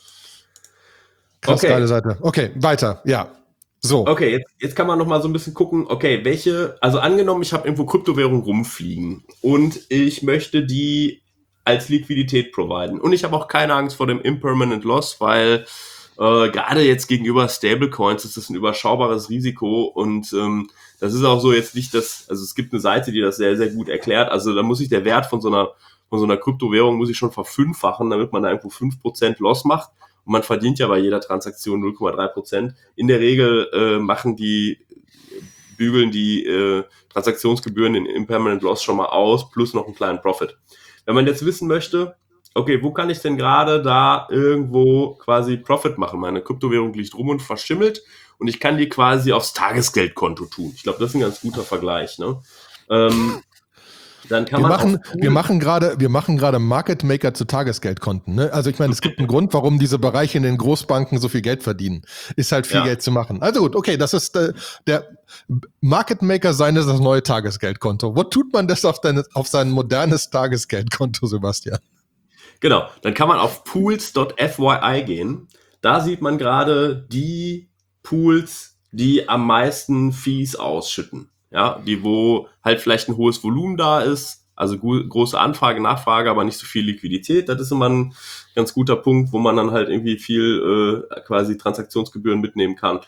Krass Okay. geile Seite. Okay, weiter, ja. So. Okay, jetzt, jetzt kann man noch mal so ein bisschen gucken, okay, welche, also angenommen, ich habe irgendwo Kryptowährung rumfliegen und ich möchte die als Liquidität providen. Und ich habe auch keine Angst vor dem Impermanent Loss, weil äh, gerade jetzt gegenüber Stablecoins ist das ein überschaubares Risiko und ähm, das ist auch so jetzt nicht das, also es gibt eine Seite, die das sehr, sehr gut erklärt, also da muss sich der Wert von so einer, von so einer Kryptowährung muss ich schon verfünffachen, damit man da irgendwo fünf Prozent Loss macht. Und man verdient ja bei jeder Transaktion null Komma drei Prozent. In der Regel äh, machen die, bügeln die äh, Transaktionsgebühren den Impermanent Loss schon mal aus, plus noch einen kleinen Profit. Wenn man jetzt wissen möchte, okay, wo kann ich denn gerade da irgendwo quasi Profit machen? Meine Kryptowährung liegt rum und verschimmelt und ich kann die quasi aufs Tagesgeldkonto tun. Ich glaube, das ist ein ganz guter Vergleich. Ne? Ähm, Dann kann wir man machen, auf wir machen gerade, wir machen gerade Market Maker zu Tagesgeldkonten. Ne? Also ich meine, es gibt einen Grund, warum diese Bereiche in den Großbanken so viel Geld verdienen. Ist halt viel Ja. Geld zu machen. Also gut, okay, das ist äh, der Market Maker sein ist das neue Tagesgeldkonto. Wo tut man das auf, deine, auf sein modernes Tagesgeldkonto, Sebastian? Genau, dann kann man auf pools Punkt f y i gehen. Da sieht man gerade die Pools, die am meisten Fees ausschütten. Ja, die, wo halt vielleicht ein hohes Volumen da ist, also gu- große Anfrage, Nachfrage, aber nicht so viel Liquidität. Das ist immer ein ganz guter Punkt, wo man dann halt irgendwie viel äh, quasi Transaktionsgebühren mitnehmen kann.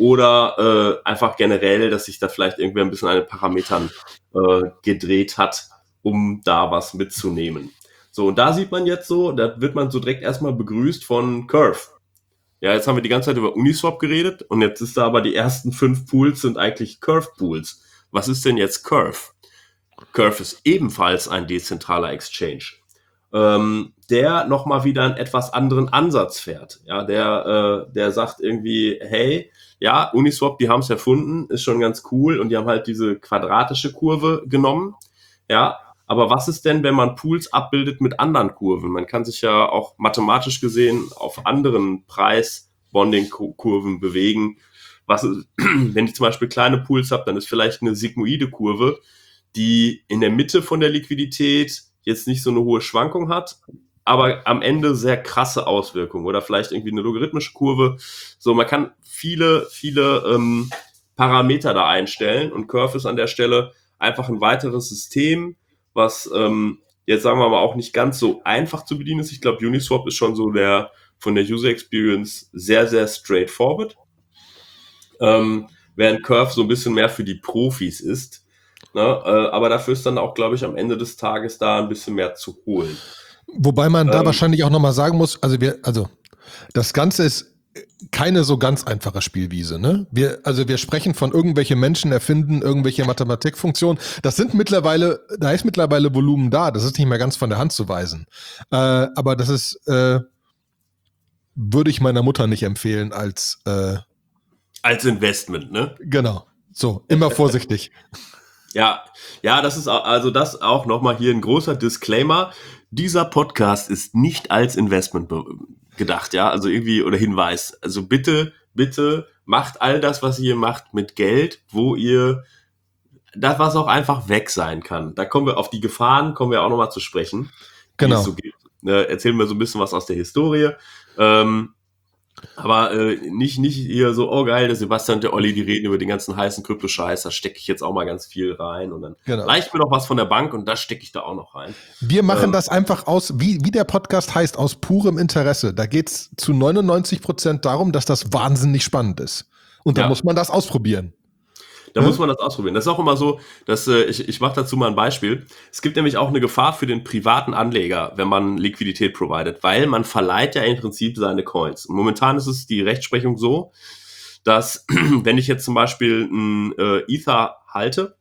Oder äh, einfach generell, dass sich da vielleicht irgendwer ein bisschen an den Parametern äh, gedreht hat, um da was mitzunehmen. So, und da sieht man jetzt so, da wird man so direkt erstmal begrüßt von Curve. Ja, jetzt haben wir die ganze Zeit über Uniswap geredet und jetzt ist da aber die ersten fünf Pools sind eigentlich Curve-Pools. Was ist denn jetzt Curve? Curve ist ebenfalls ein dezentraler Exchange, ähm, der nochmal wieder einen etwas anderen Ansatz fährt. Ja, der, äh, der sagt irgendwie, hey, ja, Uniswap, die haben es erfunden, ist schon ganz cool und die haben halt diese quadratische Kurve genommen. Ja, aber was ist denn, wenn man Pools abbildet mit anderen Kurven? Man kann sich ja auch mathematisch gesehen auf anderen Preis-Bonding-Kurven bewegen. Was ist, wenn ich zum Beispiel kleine Pools habe, dann ist vielleicht eine sigmoide Kurve, die in der Mitte von der Liquidität jetzt nicht so eine hohe Schwankung hat, aber am Ende sehr krasse Auswirkungen oder vielleicht irgendwie eine logarithmische Kurve. So, man kann viele, viele ähm, Parameter da einstellen und Curve ist an der Stelle einfach ein weiteres System, was ähm, jetzt sagen wir mal auch nicht ganz so einfach zu bedienen ist. Ich glaube, Uniswap ist schon so der von der User Experience sehr, sehr straightforward. Ähm, während Curve so ein bisschen mehr für die Profis ist. Ne? Äh, aber dafür ist dann auch, glaube ich, am Ende des Tages da ein bisschen mehr zu holen. Wobei man da Ähm, wahrscheinlich auch nochmal sagen muss, also wir, also das Ganze ist keine so ganz einfache Spielwiese, ne? Wir, also wir sprechen von irgendwelche Menschen erfinden, irgendwelche Mathematikfunktionen. Das sind mittlerweile, da ist mittlerweile Volumen da. Das ist nicht mehr ganz von der Hand zu weisen. Äh, aber das ist, äh, würde ich meiner Mutter nicht empfehlen als, äh, als Investment, ne? genau. So, immer vorsichtig. Ja, ja, das ist au- also das auch nochmal hier ein großer Disclaimer. Dieser Podcast ist nicht als Investment be- gedacht, ja, also irgendwie oder Hinweis. Also bitte, bitte macht all das, was ihr macht, mit Geld, wo ihr das, was auch einfach weg sein kann. Da kommen wir auf die Gefahren, kommen wir auch nochmal zu sprechen, die Genau. es so gibt. Ne, erzählen wir so ein bisschen was aus der Historie. Ähm, aber äh, nicht, nicht hier so, oh geil, der Sebastian und der Olli, die reden über den ganzen heißen Krypto-Scheiß, da stecke ich jetzt auch mal ganz viel rein und dann Genau. leih ich mir noch was von der Bank und das stecke ich da auch noch rein. Wir machen Ähm, das einfach aus, wie, wie der Podcast heißt, aus purem Interesse. Da geht's zu neunundneunzig Prozent darum, dass das wahnsinnig spannend ist. Und da Ja. muss man das ausprobieren. Da Hä? muss man das ausprobieren. Das ist auch immer so, dass äh, ich, ich mache dazu mal ein Beispiel. Es gibt nämlich auch eine Gefahr für den privaten Anleger, wenn man Liquidität providet, weil man verleiht ja im Prinzip seine Coins. Und momentan ist es die Rechtsprechung so, dass wenn ich jetzt zum Beispiel ein äh, Ether halte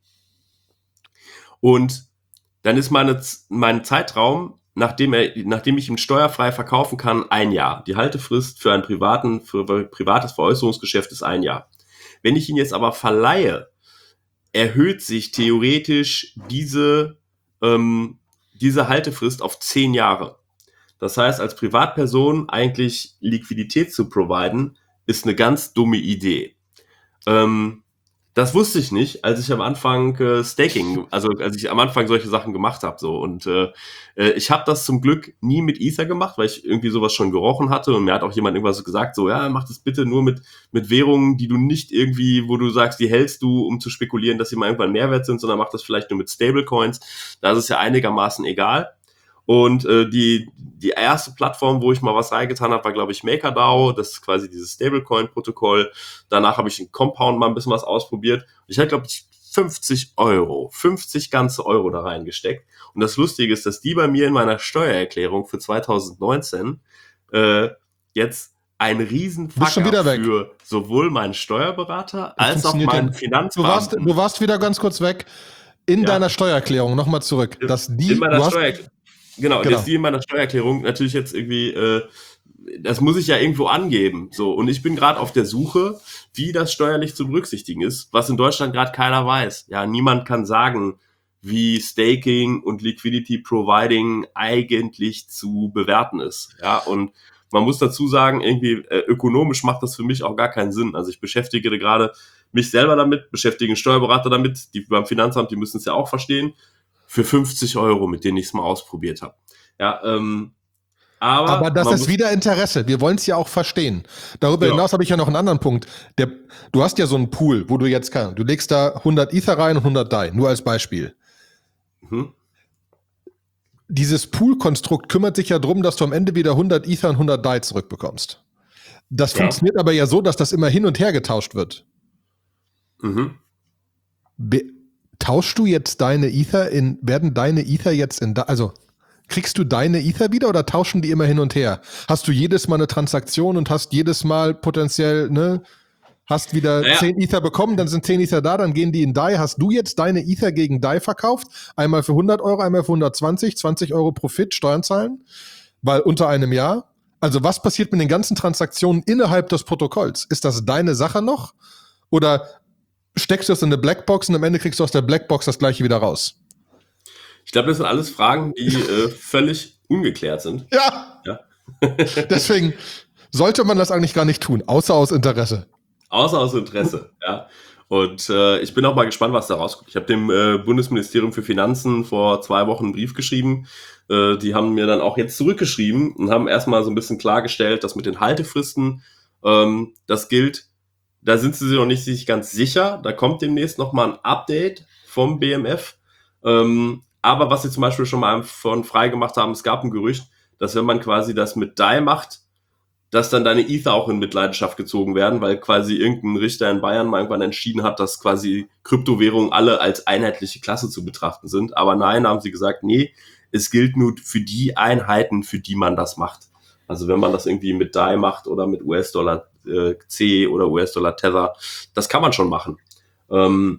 und dann ist meine, Z- mein Zeitraum, nachdem, er, nachdem ich ihn steuerfrei verkaufen kann, ein Jahr. Die Haltefrist für ein privaten, für ein privates Veräußerungsgeschäft ist ein Jahr. Wenn ich ihn jetzt aber verleihe, erhöht sich theoretisch diese, ähm, diese Haltefrist auf zehn Jahre. Das heißt, als Privatperson eigentlich Liquidität zu providen, ist eine ganz dumme Idee. Ähm, das wusste ich nicht, als ich am Anfang äh, Staking, also als ich am Anfang solche Sachen gemacht habe. So. Und äh, äh, ich habe das zum Glück nie mit Ether gemacht, weil ich irgendwie sowas schon gerochen hatte. Und mir hat auch jemand irgendwas gesagt, so, ja, mach das bitte nur mit, mit Währungen, die du nicht irgendwie, wo du sagst, die hältst du, um zu spekulieren, dass sie mal irgendwann Mehrwert sind, sondern mach das vielleicht nur mit Stablecoins. Da ist es ja einigermaßen egal. Und äh, die, die erste Plattform, wo ich mal was reingetan habe, war, glaube ich, MakerDAO. Das ist quasi dieses Stablecoin-Protokoll. Danach habe ich in Compound mal ein bisschen was ausprobiert. Ich hatte, glaube ich, fünfzig Euro, fünfzig ganze Euro da reingesteckt. Und das Lustige ist, dass die bei mir in meiner Steuererklärung für zwanzig neunzehn äh, jetzt ein riesen Fuck-up für sowohl meinen Steuerberater als auch meinen Finanzbeamten. Du warst, du warst wieder ganz kurz weg. In ja. deiner Steuererklärung, nochmal zurück. Dass die, in meiner du hast, Steuererklärung. Genau, genau. Dass die in meiner Steuererklärung natürlich jetzt irgendwie, äh, das muss ich ja irgendwo angeben. So, und ich bin gerade auf der Suche, wie das steuerlich zu berücksichtigen ist, was in Deutschland gerade keiner weiß. Ja, niemand kann sagen, wie Staking und Liquidity Providing eigentlich zu bewerten ist. Ja, und man muss dazu sagen, irgendwie äh, ökonomisch macht das für mich auch gar keinen Sinn. Also ich beschäftige gerade mich selber damit, beschäftige einen Steuerberater damit, die beim Finanzamt, die müssen es ja auch verstehen. Für fünfzig Euro, mit denen ich es mal ausprobiert habe. Ja, ähm, aber, aber das ist wieder Interesse. Wir wollen es ja auch verstehen. Darüber ja. hinaus habe ich ja noch einen anderen Punkt. Der, du hast ja so einen Pool, wo du jetzt kannst. Du legst da hundert Ether rein und hundert D A I, nur als Beispiel. Mhm. Dieses Pool-Konstrukt kümmert sich ja darum, dass du am Ende wieder hundert Ether und hundert D A I zurückbekommst. Das ja. funktioniert aber ja so, dass das immer hin und her getauscht wird. Mhm. Be- Tauschst du jetzt deine Ether in, werden deine Ether jetzt in, also kriegst du deine Ether wieder oder tauschen die immer hin und her? Hast du jedes Mal eine Transaktion und hast jedes Mal potenziell, ne, hast wieder naja. zehn Ether bekommen, dann sind zehn Ether da, dann gehen die in D A I. Hast du jetzt deine Ether gegen D A I verkauft? Einmal für hundert Euro, einmal für hundertzwanzig, zwanzig Euro Profit, Steuern zahlen? Weil unter einem Jahr? Also was passiert mit den ganzen Transaktionen innerhalb des Protokolls? Ist das deine Sache noch? Oder steckst du das in eine Blackbox und am Ende kriegst du aus der Blackbox das gleiche wieder raus? Ich glaube, das sind alles Fragen, die äh, völlig ungeklärt sind. Ja. ja. Deswegen sollte man das eigentlich gar nicht tun, außer aus Interesse. Außer aus Interesse, ja. Und äh, ich bin auch mal gespannt, was da rauskommt. Ich habe dem äh, Bundesministerium für Finanzen vor zwei Wochen einen Brief geschrieben. Äh, die haben mir dann auch jetzt zurückgeschrieben und haben erstmal so ein bisschen klargestellt, dass mit den Haltefristen ähm, das gilt. Da sind sie sich noch nicht sich ganz sicher. Da kommt demnächst nochmal ein Update vom B M F. Ähm, aber was sie zum Beispiel schon mal von frei gemacht haben, es gab ein Gerücht, dass wenn man quasi das mit D A I macht, dass dann deine Ether auch in Mitleidenschaft gezogen werden, weil quasi irgendein Richter in Bayern mal irgendwann entschieden hat, dass quasi Kryptowährungen alle als einheitliche Klasse zu betrachten sind. Aber nein, haben sie gesagt, nee, es gilt nur für die Einheiten, für die man das macht. Also wenn man das irgendwie mit D A I macht oder mit U S-Dollar äh, C oder U S-Dollar Tether, das kann man schon machen. Ähm,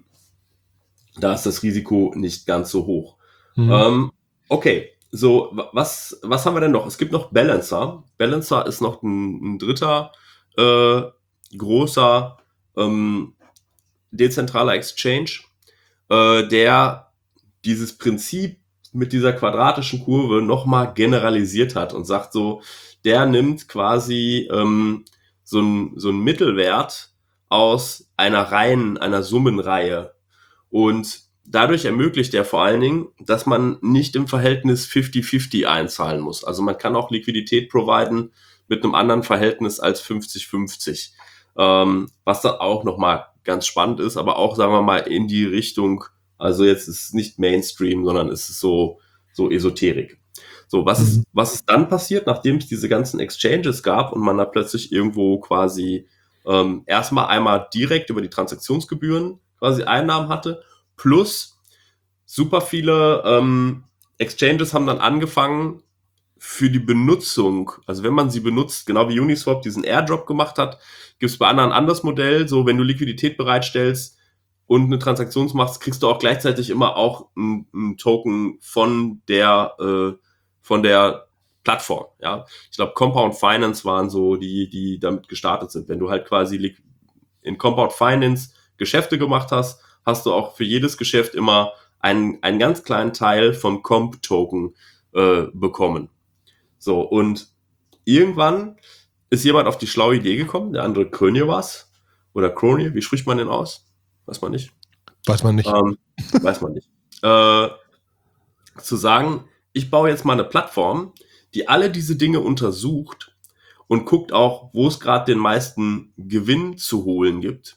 da ist das Risiko nicht ganz so hoch. Mhm. Ähm, okay, so was was haben wir denn noch? Es gibt noch Balancer. Balancer ist noch ein, ein dritter äh, großer ähm, dezentraler Exchange, äh, der dieses Prinzip mit dieser quadratischen Kurve nochmal generalisiert hat und sagt so, der nimmt quasi ähm, so ein so ein Mittelwert aus einer Reihen, einer Summenreihe und dadurch ermöglicht er vor allen Dingen, dass man nicht im Verhältnis fünfzig fünfzig einzahlen muss. Also man kann auch Liquidität providen mit einem anderen Verhältnis als fünfzig fünfzig. Ähm, was dann auch nochmal ganz spannend ist, aber auch, sagen wir mal, in die Richtung, also jetzt ist es nicht Mainstream, sondern es ist so, so Esoterik. So, was ist, was ist dann passiert, nachdem es diese ganzen Exchanges gab und man da plötzlich irgendwo quasi ähm, erstmal einmal direkt über die Transaktionsgebühren quasi Einnahmen hatte, plus super viele ähm, Exchanges haben dann angefangen für die Benutzung, also wenn man sie benutzt, genau wie Uniswap diesen Airdrop gemacht hat, gibt es bei anderen ein anderes Modell, so wenn du Liquidität bereitstellst und eine Transaktion machst, kriegst du auch gleichzeitig immer auch ein Token von der äh, von der Plattform. Ja, ich glaube Compound Finance waren so die, die damit gestartet sind. Wenn du halt quasi in Compound Finance Geschäfte gemacht hast, hast du auch für jedes Geschäft immer einen, einen ganz kleinen Teil vom Comp-Token äh, bekommen. So, und irgendwann ist jemand auf die schlaue Idee gekommen, der andere Krönje war's, oder Krönje, wie spricht man den aus? Weiß man nicht. Weiß man nicht. Ähm, weiß man nicht. Äh, zu sagen, ich baue jetzt mal eine Plattform, die alle diese Dinge untersucht und guckt auch, wo es gerade den meisten Gewinn zu holen gibt.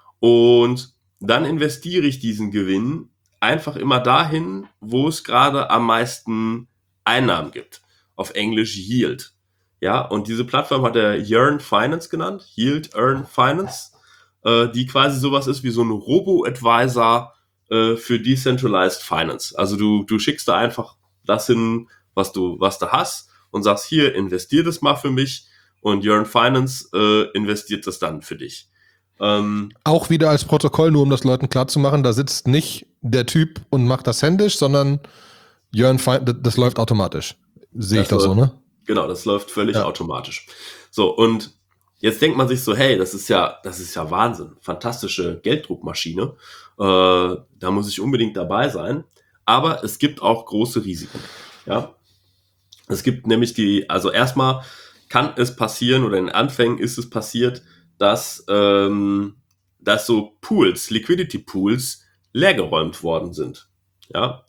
Und dann investiere ich diesen Gewinn einfach immer dahin, wo es gerade am meisten Einnahmen gibt. Auf Englisch Yield. Ja, und diese Plattform hat er Yearn Finance genannt, Yield Earn Finance, äh, die quasi sowas ist wie so ein Robo-Advisor äh, für Decentralized Finance. Also du, du schickst da einfach das hin, was du, was du hast und sagst, hier, investier das mal für mich und Yearn Finance äh, investiert das dann für dich. Ähm, Auch wieder als Protokoll, nur um das Leuten klarzumachen, da sitzt nicht der Typ und macht das händisch, sondern Yearn Finance, das läuft automatisch. Sehe ich das läuft, so, ne? Genau, das läuft völlig ja. automatisch. So, und jetzt denkt man sich so, hey, das ist ja, das ist ja Wahnsinn. Fantastische Gelddruckmaschine. Äh, da muss ich unbedingt dabei sein. Aber es gibt auch große Risiken. Ja. Es gibt nämlich die, also erstmal kann es passieren, oder in den Anfängen ist es passiert, dass, ähm, dass so Pools, Liquidity Pools, leergeräumt worden sind. Ja.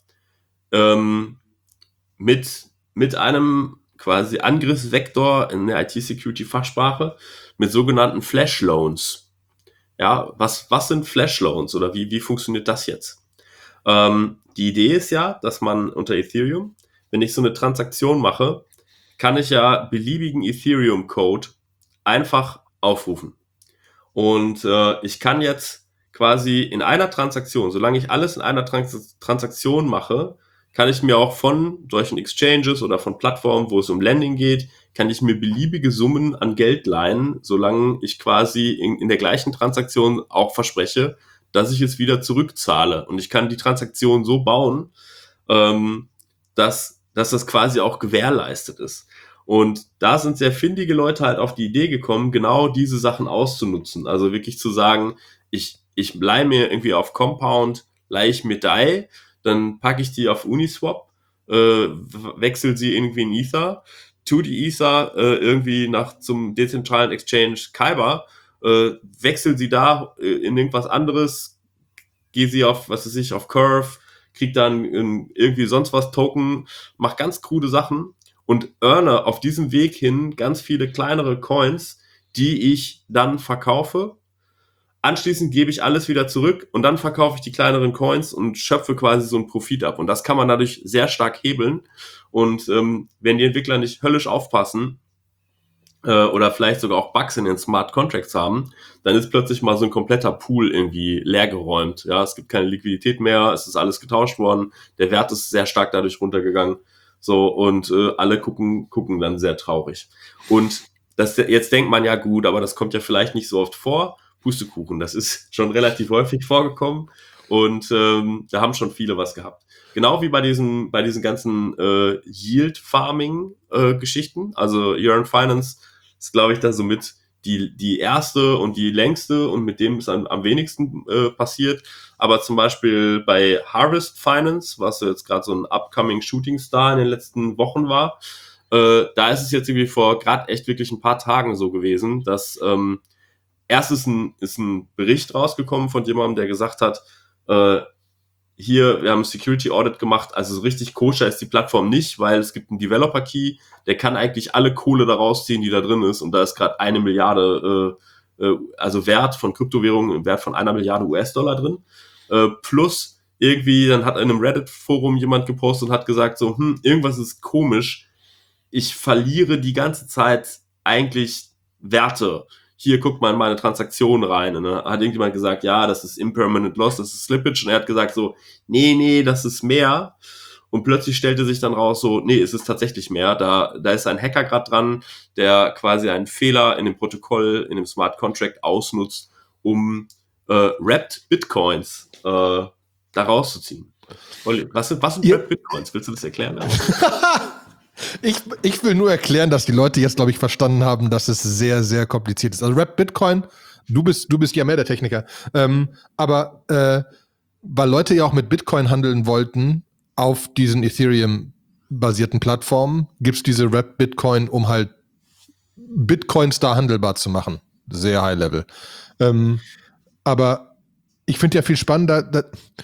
Ähm, mit, mit einem quasi Angriffsvektor in der I T-Security-Fachsprache mit sogenannten Flash-Loans. Ja, was, was sind Flash-Loans oder wie, wie funktioniert das jetzt? Ähm, die Idee ist ja, dass man unter Ethereum, wenn ich so eine Transaktion mache, kann ich ja beliebigen Ethereum-Code einfach aufrufen. Und äh, ich kann jetzt quasi in einer Transaktion, solange ich alles in einer Trans- Transaktion mache, kann ich mir auch von solchen Exchanges oder von Plattformen, wo es um Lending geht, kann ich mir beliebige Summen an Geld leihen, solange ich quasi in, in der gleichen Transaktion auch verspreche, dass ich es wieder zurückzahle. Und ich kann die Transaktion so bauen, ähm, dass, dass das quasi auch gewährleistet ist. Und da sind sehr findige Leute halt auf die Idee gekommen, genau diese Sachen auszunutzen. Also wirklich zu sagen, ich, ich leihe mir irgendwie auf Compound, leihe ich mir D A I, dann packe ich die auf Uniswap, äh, wechsel sie irgendwie in Ether, tu die Ether äh, irgendwie nach zum dezentralen Exchange Kyber, äh, wechsel sie da äh, in irgendwas anderes, gehe sie auf, was weiß ich, auf Curve, krieg dann in irgendwie sonst was Token, mach ganz krude Sachen und earne auf diesem Weg hin ganz viele kleinere Coins, die ich dann verkaufe. Anschließend gebe ich alles wieder zurück und dann verkaufe ich die kleineren Coins und schöpfe quasi so einen Profit ab. Und das kann man dadurch sehr stark hebeln. Und ähm, wenn die Entwickler nicht höllisch aufpassen äh, oder vielleicht sogar auch Bugs in den Smart Contracts haben, dann ist plötzlich mal so ein kompletter Pool irgendwie leergeräumt. Ja, es gibt keine Liquidität mehr, es ist alles getauscht worden, der Wert ist sehr stark dadurch runtergegangen. So, und äh, alle gucken, gucken dann sehr traurig. Und das, jetzt denkt man ja gut, aber das kommt ja vielleicht nicht so oft vor. Pustekuchen, das ist schon relativ häufig vorgekommen und ähm, da haben schon viele was gehabt. Genau wie bei diesen, bei diesen ganzen äh, Yield-Farming-Geschichten. Äh, also Yearn Finance ist, glaube ich, da somit die, die erste und die längste und mit dem ist am, am wenigsten äh, passiert. Aber zum Beispiel bei Harvest Finance, was jetzt gerade so ein upcoming Shooting Star in den letzten Wochen war, äh, da ist es jetzt irgendwie vor gerade echt wirklich ein paar Tagen so gewesen, dass ähm, Erst ist ein, ist ein Bericht rausgekommen von jemandem, der gesagt hat, äh, hier, wir haben Security Audit gemacht, also so richtig koscher ist die Plattform nicht, weil es gibt einen Developer Key, der kann eigentlich alle Kohle da rausziehen, die da drin ist und da ist gerade eine Milliarde, äh, äh, also Wert von Kryptowährungen im Wert von einer Milliarde U S-Dollar drin, äh, plus irgendwie, dann hat in einem Reddit-Forum jemand gepostet und hat gesagt so, hm, irgendwas ist komisch, ich verliere die ganze Zeit eigentlich Werte. Hier guckt mal in meine Transaktion rein. Und dann hat irgendjemand gesagt, ja, das ist Impermanent Loss, das ist Slippage. Und er hat gesagt so, nee, nee, das ist mehr. Und plötzlich stellte sich dann raus so, nee, es ist tatsächlich mehr. Da, da ist ein Hacker gerade dran, der quasi einen Fehler in dem Protokoll, in dem Smart Contract ausnutzt, um äh, Wrapped Bitcoins äh, da rauszuziehen. Olli, was sind, was sind Wrapped Bitcoins? Willst du das erklären? Ich, ich will nur erklären, dass die Leute jetzt, glaube ich, verstanden haben, dass es sehr, sehr kompliziert ist. Also Wrapped Bitcoin Du bist, du bist ja mehr der Techniker. Ähm, aber äh, weil Leute ja auch mit Bitcoin handeln wollten auf diesen Ethereum-basierten Plattformen, gibt es diese Wrap Bitcoin, um halt Bitcoins da handelbar zu machen. Sehr high level. Ähm, aber ich finde ja viel spannender, dass,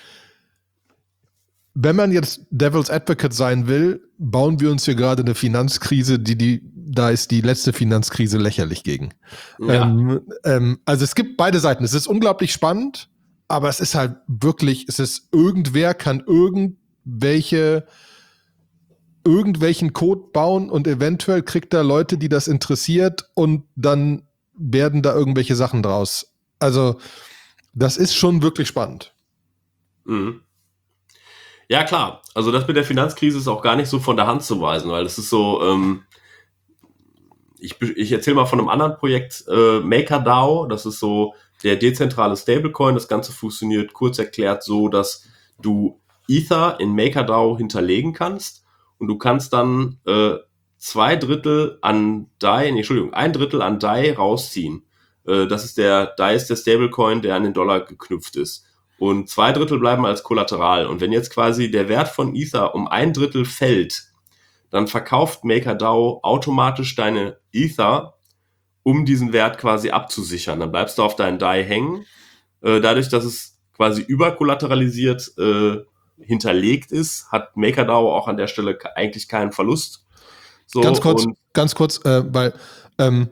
wenn man jetzt Devil's Advocate sein will, bauen wir uns hier gerade eine Finanzkrise, die, die, da ist die letzte Finanzkrise lächerlich gegen. Ja. Ähm, ähm, also es gibt beide Seiten. Es ist unglaublich spannend, aber es ist halt wirklich, es ist irgendwer kann irgendwelche irgendwelchen Code bauen und eventuell kriegt da Leute, die das interessiert und dann werden da irgendwelche Sachen draus. Also das ist schon wirklich spannend. Mhm. Ja, klar. Also das mit der Finanzkrise ist auch gar nicht so von der Hand zu weisen, weil es ist so, ähm, ich, ich erzähle mal von einem anderen Projekt, äh, MakerDAO, das ist so der dezentrale Stablecoin. Das Ganze funktioniert kurz erklärt so, dass du Ether in MakerDAO hinterlegen kannst und du kannst dann äh, zwei Drittel an D A I, nee, Entschuldigung, ein Drittel an D A I rausziehen. Äh, das ist der, D A I ist der Stablecoin, der an den Dollar geknüpft ist. Und zwei Drittel bleiben als Kollateral. Und wenn jetzt quasi der Wert von Ether um ein Drittel fällt, dann verkauft MakerDAO automatisch deine Ether, um diesen Wert quasi abzusichern. Dann bleibst du auf deinen D A I hängen. Äh, dadurch, dass es quasi überkollateralisiert äh, hinterlegt ist, hat MakerDAO auch an der Stelle eigentlich keinen Verlust. So, ganz kurz, und ganz kurz, äh, weil ähm,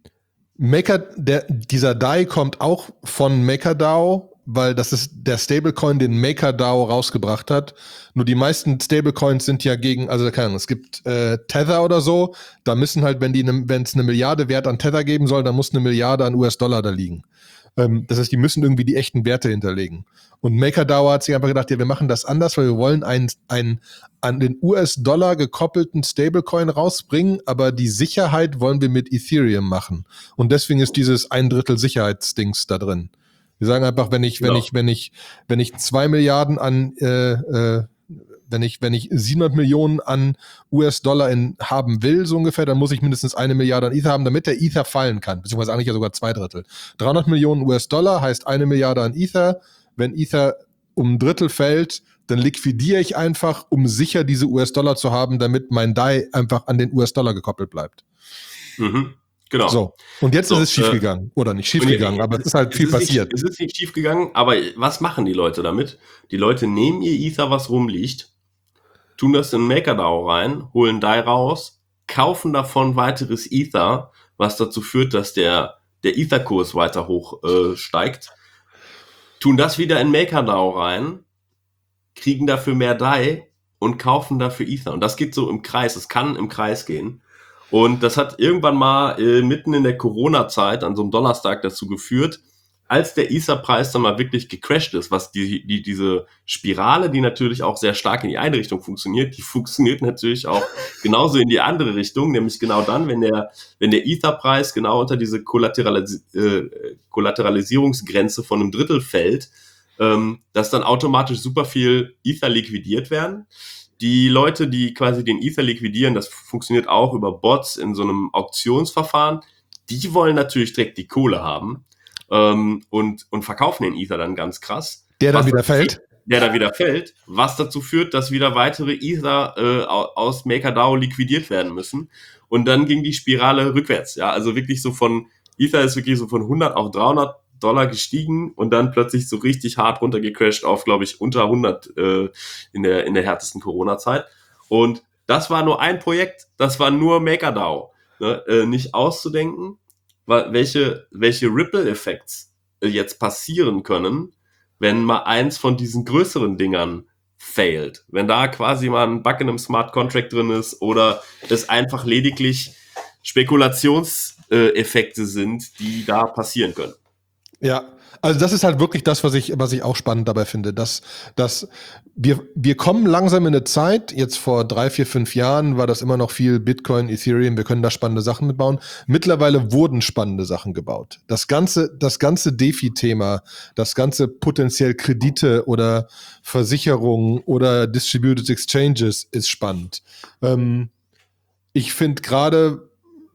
Maker, der, dieser D A I kommt auch von MakerDAO, weil das ist der Stablecoin, den MakerDAO rausgebracht hat. Nur die meisten Stablecoins sind ja gegen, also keine Ahnung, es gibt äh, Tether oder so, da müssen halt, wenn die ne, wenn es eine Milliarde Wert an Tether geben soll, dann muss eine Milliarde an U S-Dollar da liegen. Ähm, das heißt, die müssen irgendwie die echten Werte hinterlegen. Und MakerDAO hat sich einfach gedacht, ja, wir machen das anders, weil wir wollen einen, einen an den U S-Dollar gekoppelten Stablecoin rausbringen, aber die Sicherheit wollen wir mit Ethereum machen. Und deswegen ist dieses ein Drittel Sicherheitsdings da drin. Wir sagen einfach, wenn ich, wenn Genau. ich, wenn ich, wenn ich zwei Milliarden an, äh, äh, wenn ich, wenn ich siebenhundert Millionen an U S-Dollar in haben will, so ungefähr, dann muss ich mindestens eine Milliarde an Ether haben, damit der Ether fallen kann. Beziehungsweise eigentlich ja sogar zwei Drittel. dreihundert Millionen U S-Dollar heißt eine Milliarde an Ether. Wenn Ether um ein Drittel fällt, dann liquidiere ich einfach, um sicher diese U S-Dollar zu haben, damit mein D A I einfach an den U S-Dollar gekoppelt bleibt. Mhm. Genau. So, und jetzt So, ist es schiefgegangen. äh, Oder nicht schiefgegangen, und, aber es ist halt es viel ist passiert. Nicht, es ist nicht schiefgegangen, aber was machen die Leute damit? Die Leute nehmen ihr Ether, was rumliegt, tun das in MakerDAO rein, holen D A I raus, kaufen davon weiteres Ether, was dazu führt, dass der, der Ether-Kurs weiter hoch äh, steigt, tun das wieder in MakerDAO rein, kriegen dafür mehr D A I und kaufen dafür Ether. Und das geht so im Kreis, es kann im Kreis gehen. Und das hat irgendwann mal äh, mitten in der Corona-Zeit an so einem Donnerstag dazu geführt, als der Ether-Preis dann mal wirklich gecrashed ist, was die, die, diese Spirale, die natürlich auch sehr stark in die eine Richtung funktioniert, die funktioniert natürlich auch genauso in die andere Richtung, nämlich genau dann, wenn der, wenn der Ether-Preis genau unter diese Kollateralisi- äh, Kollateralisierungsgrenze von einem Drittel fällt, ähm, dass dann automatisch super viel Ether liquidiert werden. Die Leute, die quasi den Ether liquidieren, das funktioniert auch über Bots in so einem Auktionsverfahren, die wollen natürlich direkt die Kohle haben ähm, und, und verkaufen den Ether dann ganz krass. Der dann Was wieder dazu fällt. führt- Der dann wieder fällt, was dazu führt, dass wieder weitere Ether äh, au- aus MakerDAO liquidiert werden müssen. Und dann ging die Spirale rückwärts. Ja, also wirklich so von, Ether ist wirklich so von hundert auf dreihundert Dollar gestiegen und dann plötzlich so richtig hart runtergecrashed auf, glaube ich, unter hundert äh, in der in der härtesten Corona-Zeit. Und das war nur ein Projekt, das war nur MakerDAO. Ne? Äh, nicht auszudenken, wa- welche, welche Ripple-Effekts äh, jetzt passieren können, wenn mal eins von diesen größeren Dingern failt. Wenn da quasi mal ein Bug in einem Smart Contract drin ist oder es einfach lediglich Spekulationseffekte sind, die da passieren können. Ja, also das ist halt wirklich das, was ich, was ich auch spannend dabei finde, dass, dass wir, wir kommen langsam in eine Zeit, jetzt vor drei, vier, fünf Jahren war das immer noch viel Bitcoin, Ethereum, wir können da spannende Sachen mitbauen. Mittlerweile wurden spannende Sachen gebaut. Das ganze, das ganze DeFi-Thema, das ganze potenziell Kredite oder Versicherungen oder Distributed Exchanges ist spannend. Ähm, ich finde gerade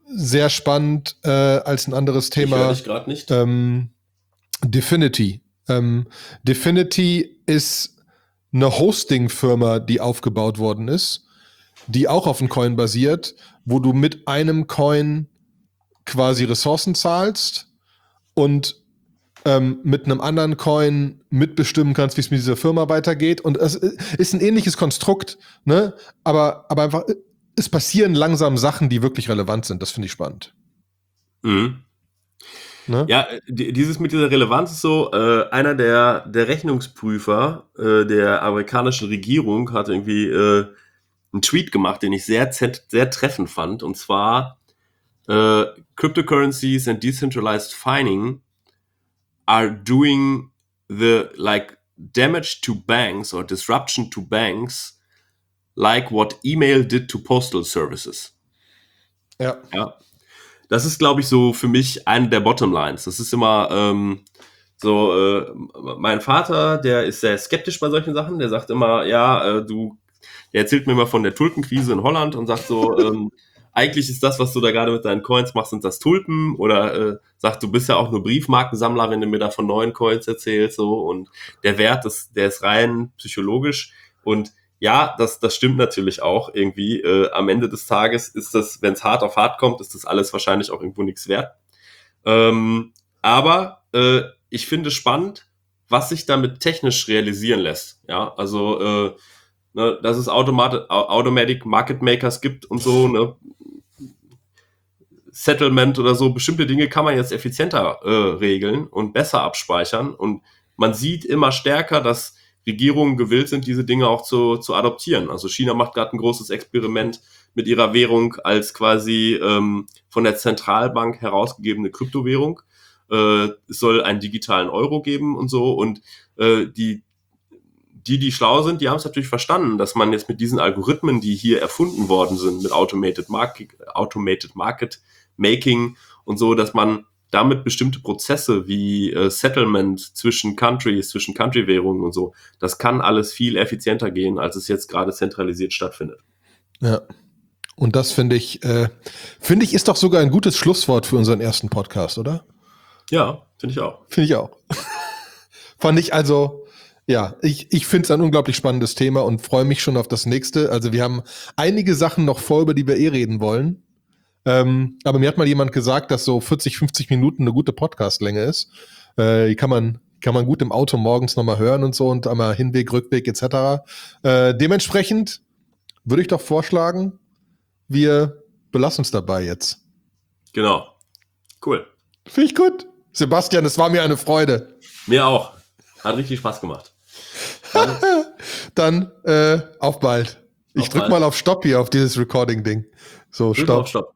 sehr spannend äh, als ein anderes Thema. Ich höre dich gerade nicht. Ähm, Dfinity. Ähm, Dfinity ist eine Hosting-Firma, die aufgebaut worden ist, die auch auf einem Coin basiert, wo du mit einem Coin quasi Ressourcen zahlst und ähm, mit einem anderen Coin mitbestimmen kannst, wie es mit dieser Firma weitergeht. Und es ist ein ähnliches Konstrukt, ne? Aber, aber einfach, es passieren langsam Sachen, die wirklich relevant sind. Das finde ich spannend. Mhm. Ne? Ja, die, dieses mit dieser Relevanz ist so, äh, einer der, der Rechnungsprüfer äh, der amerikanischen Regierung hat irgendwie äh, einen Tweet gemacht, den ich sehr, sehr treffend fand. Und zwar, äh, Cryptocurrencies and decentralized fining are doing the like damage to banks or disruption to banks like what email did to postal services. Ja. Ja. Das ist, glaube ich, so für mich eine der Bottomlines. Das ist immer ähm, so, äh, mein Vater, der ist sehr skeptisch bei solchen Sachen. Der sagt immer, ja, äh, du, der erzählt mir immer von der Tulpenkrise in Holland und sagt so, ähm, eigentlich ist das, was du da gerade mit deinen Coins machst, sind das Tulpen. Oder äh, sagt, du bist ja auch nur Briefmarkensammler, wenn du mir da von neuen Coins erzählst. So. Und der Wert, ist, der ist rein psychologisch. Und ja, das, das stimmt natürlich auch irgendwie. Äh, am Ende des Tages ist das, wenn es hart auf hart kommt, ist das alles wahrscheinlich auch irgendwo nichts wert. Ähm, aber äh, ich finde spannend, was sich damit technisch realisieren lässt. Ja, also äh, ne, dass es Automat- Automatic Market Makers gibt und so, ne? Settlement oder so, bestimmte Dinge kann man jetzt effizienter äh, regeln und besser abspeichern. Und man sieht immer stärker, dass Regierungen gewillt sind, diese Dinge auch zu, zu adoptieren. Also China macht gerade ein großes Experiment mit ihrer Währung als quasi ähm, von der Zentralbank herausgegebene Kryptowährung. Äh, es soll einen digitalen Euro geben und so. Und äh, die, die, die schlau sind, die haben es natürlich verstanden, dass man jetzt mit diesen Algorithmen, die hier erfunden worden sind, mit Automated Market, Automated Market Making und so, dass man damit bestimmte Prozesse wie äh, Settlement zwischen Countries, zwischen Country-Währungen und so, das kann alles viel effizienter gehen, als es jetzt gerade zentralisiert stattfindet. Ja. Und das finde ich, äh, finde ich, ist doch sogar ein gutes Schlusswort für unseren ersten Podcast, oder? Ja, finde ich auch. Finde ich auch. Fand ich also, ja, ich, ich finde es ein unglaublich spannendes Thema und freue mich schon auf das nächste. Also wir haben einige Sachen noch vor, über die wir eh reden wollen. Ähm, aber mir hat mal jemand gesagt, dass so vierzig, fünfzig Minuten eine gute Podcastlänge ist. Äh, die kann man, kann man gut im Auto morgens nochmal hören und so und einmal Hinweg, Rückweg et cetera. Äh, dementsprechend würde ich doch vorschlagen, wir belassen uns dabei jetzt. Genau. Cool. Finde ich gut. Sebastian, es war mir eine Freude. Mir auch. Hat richtig Spaß gemacht. Dann, Dann äh, auf bald. Ich auf drück bald. mal auf Stopp hier, auf dieses Recording-Ding. So, Drück Stopp. auf Stopp.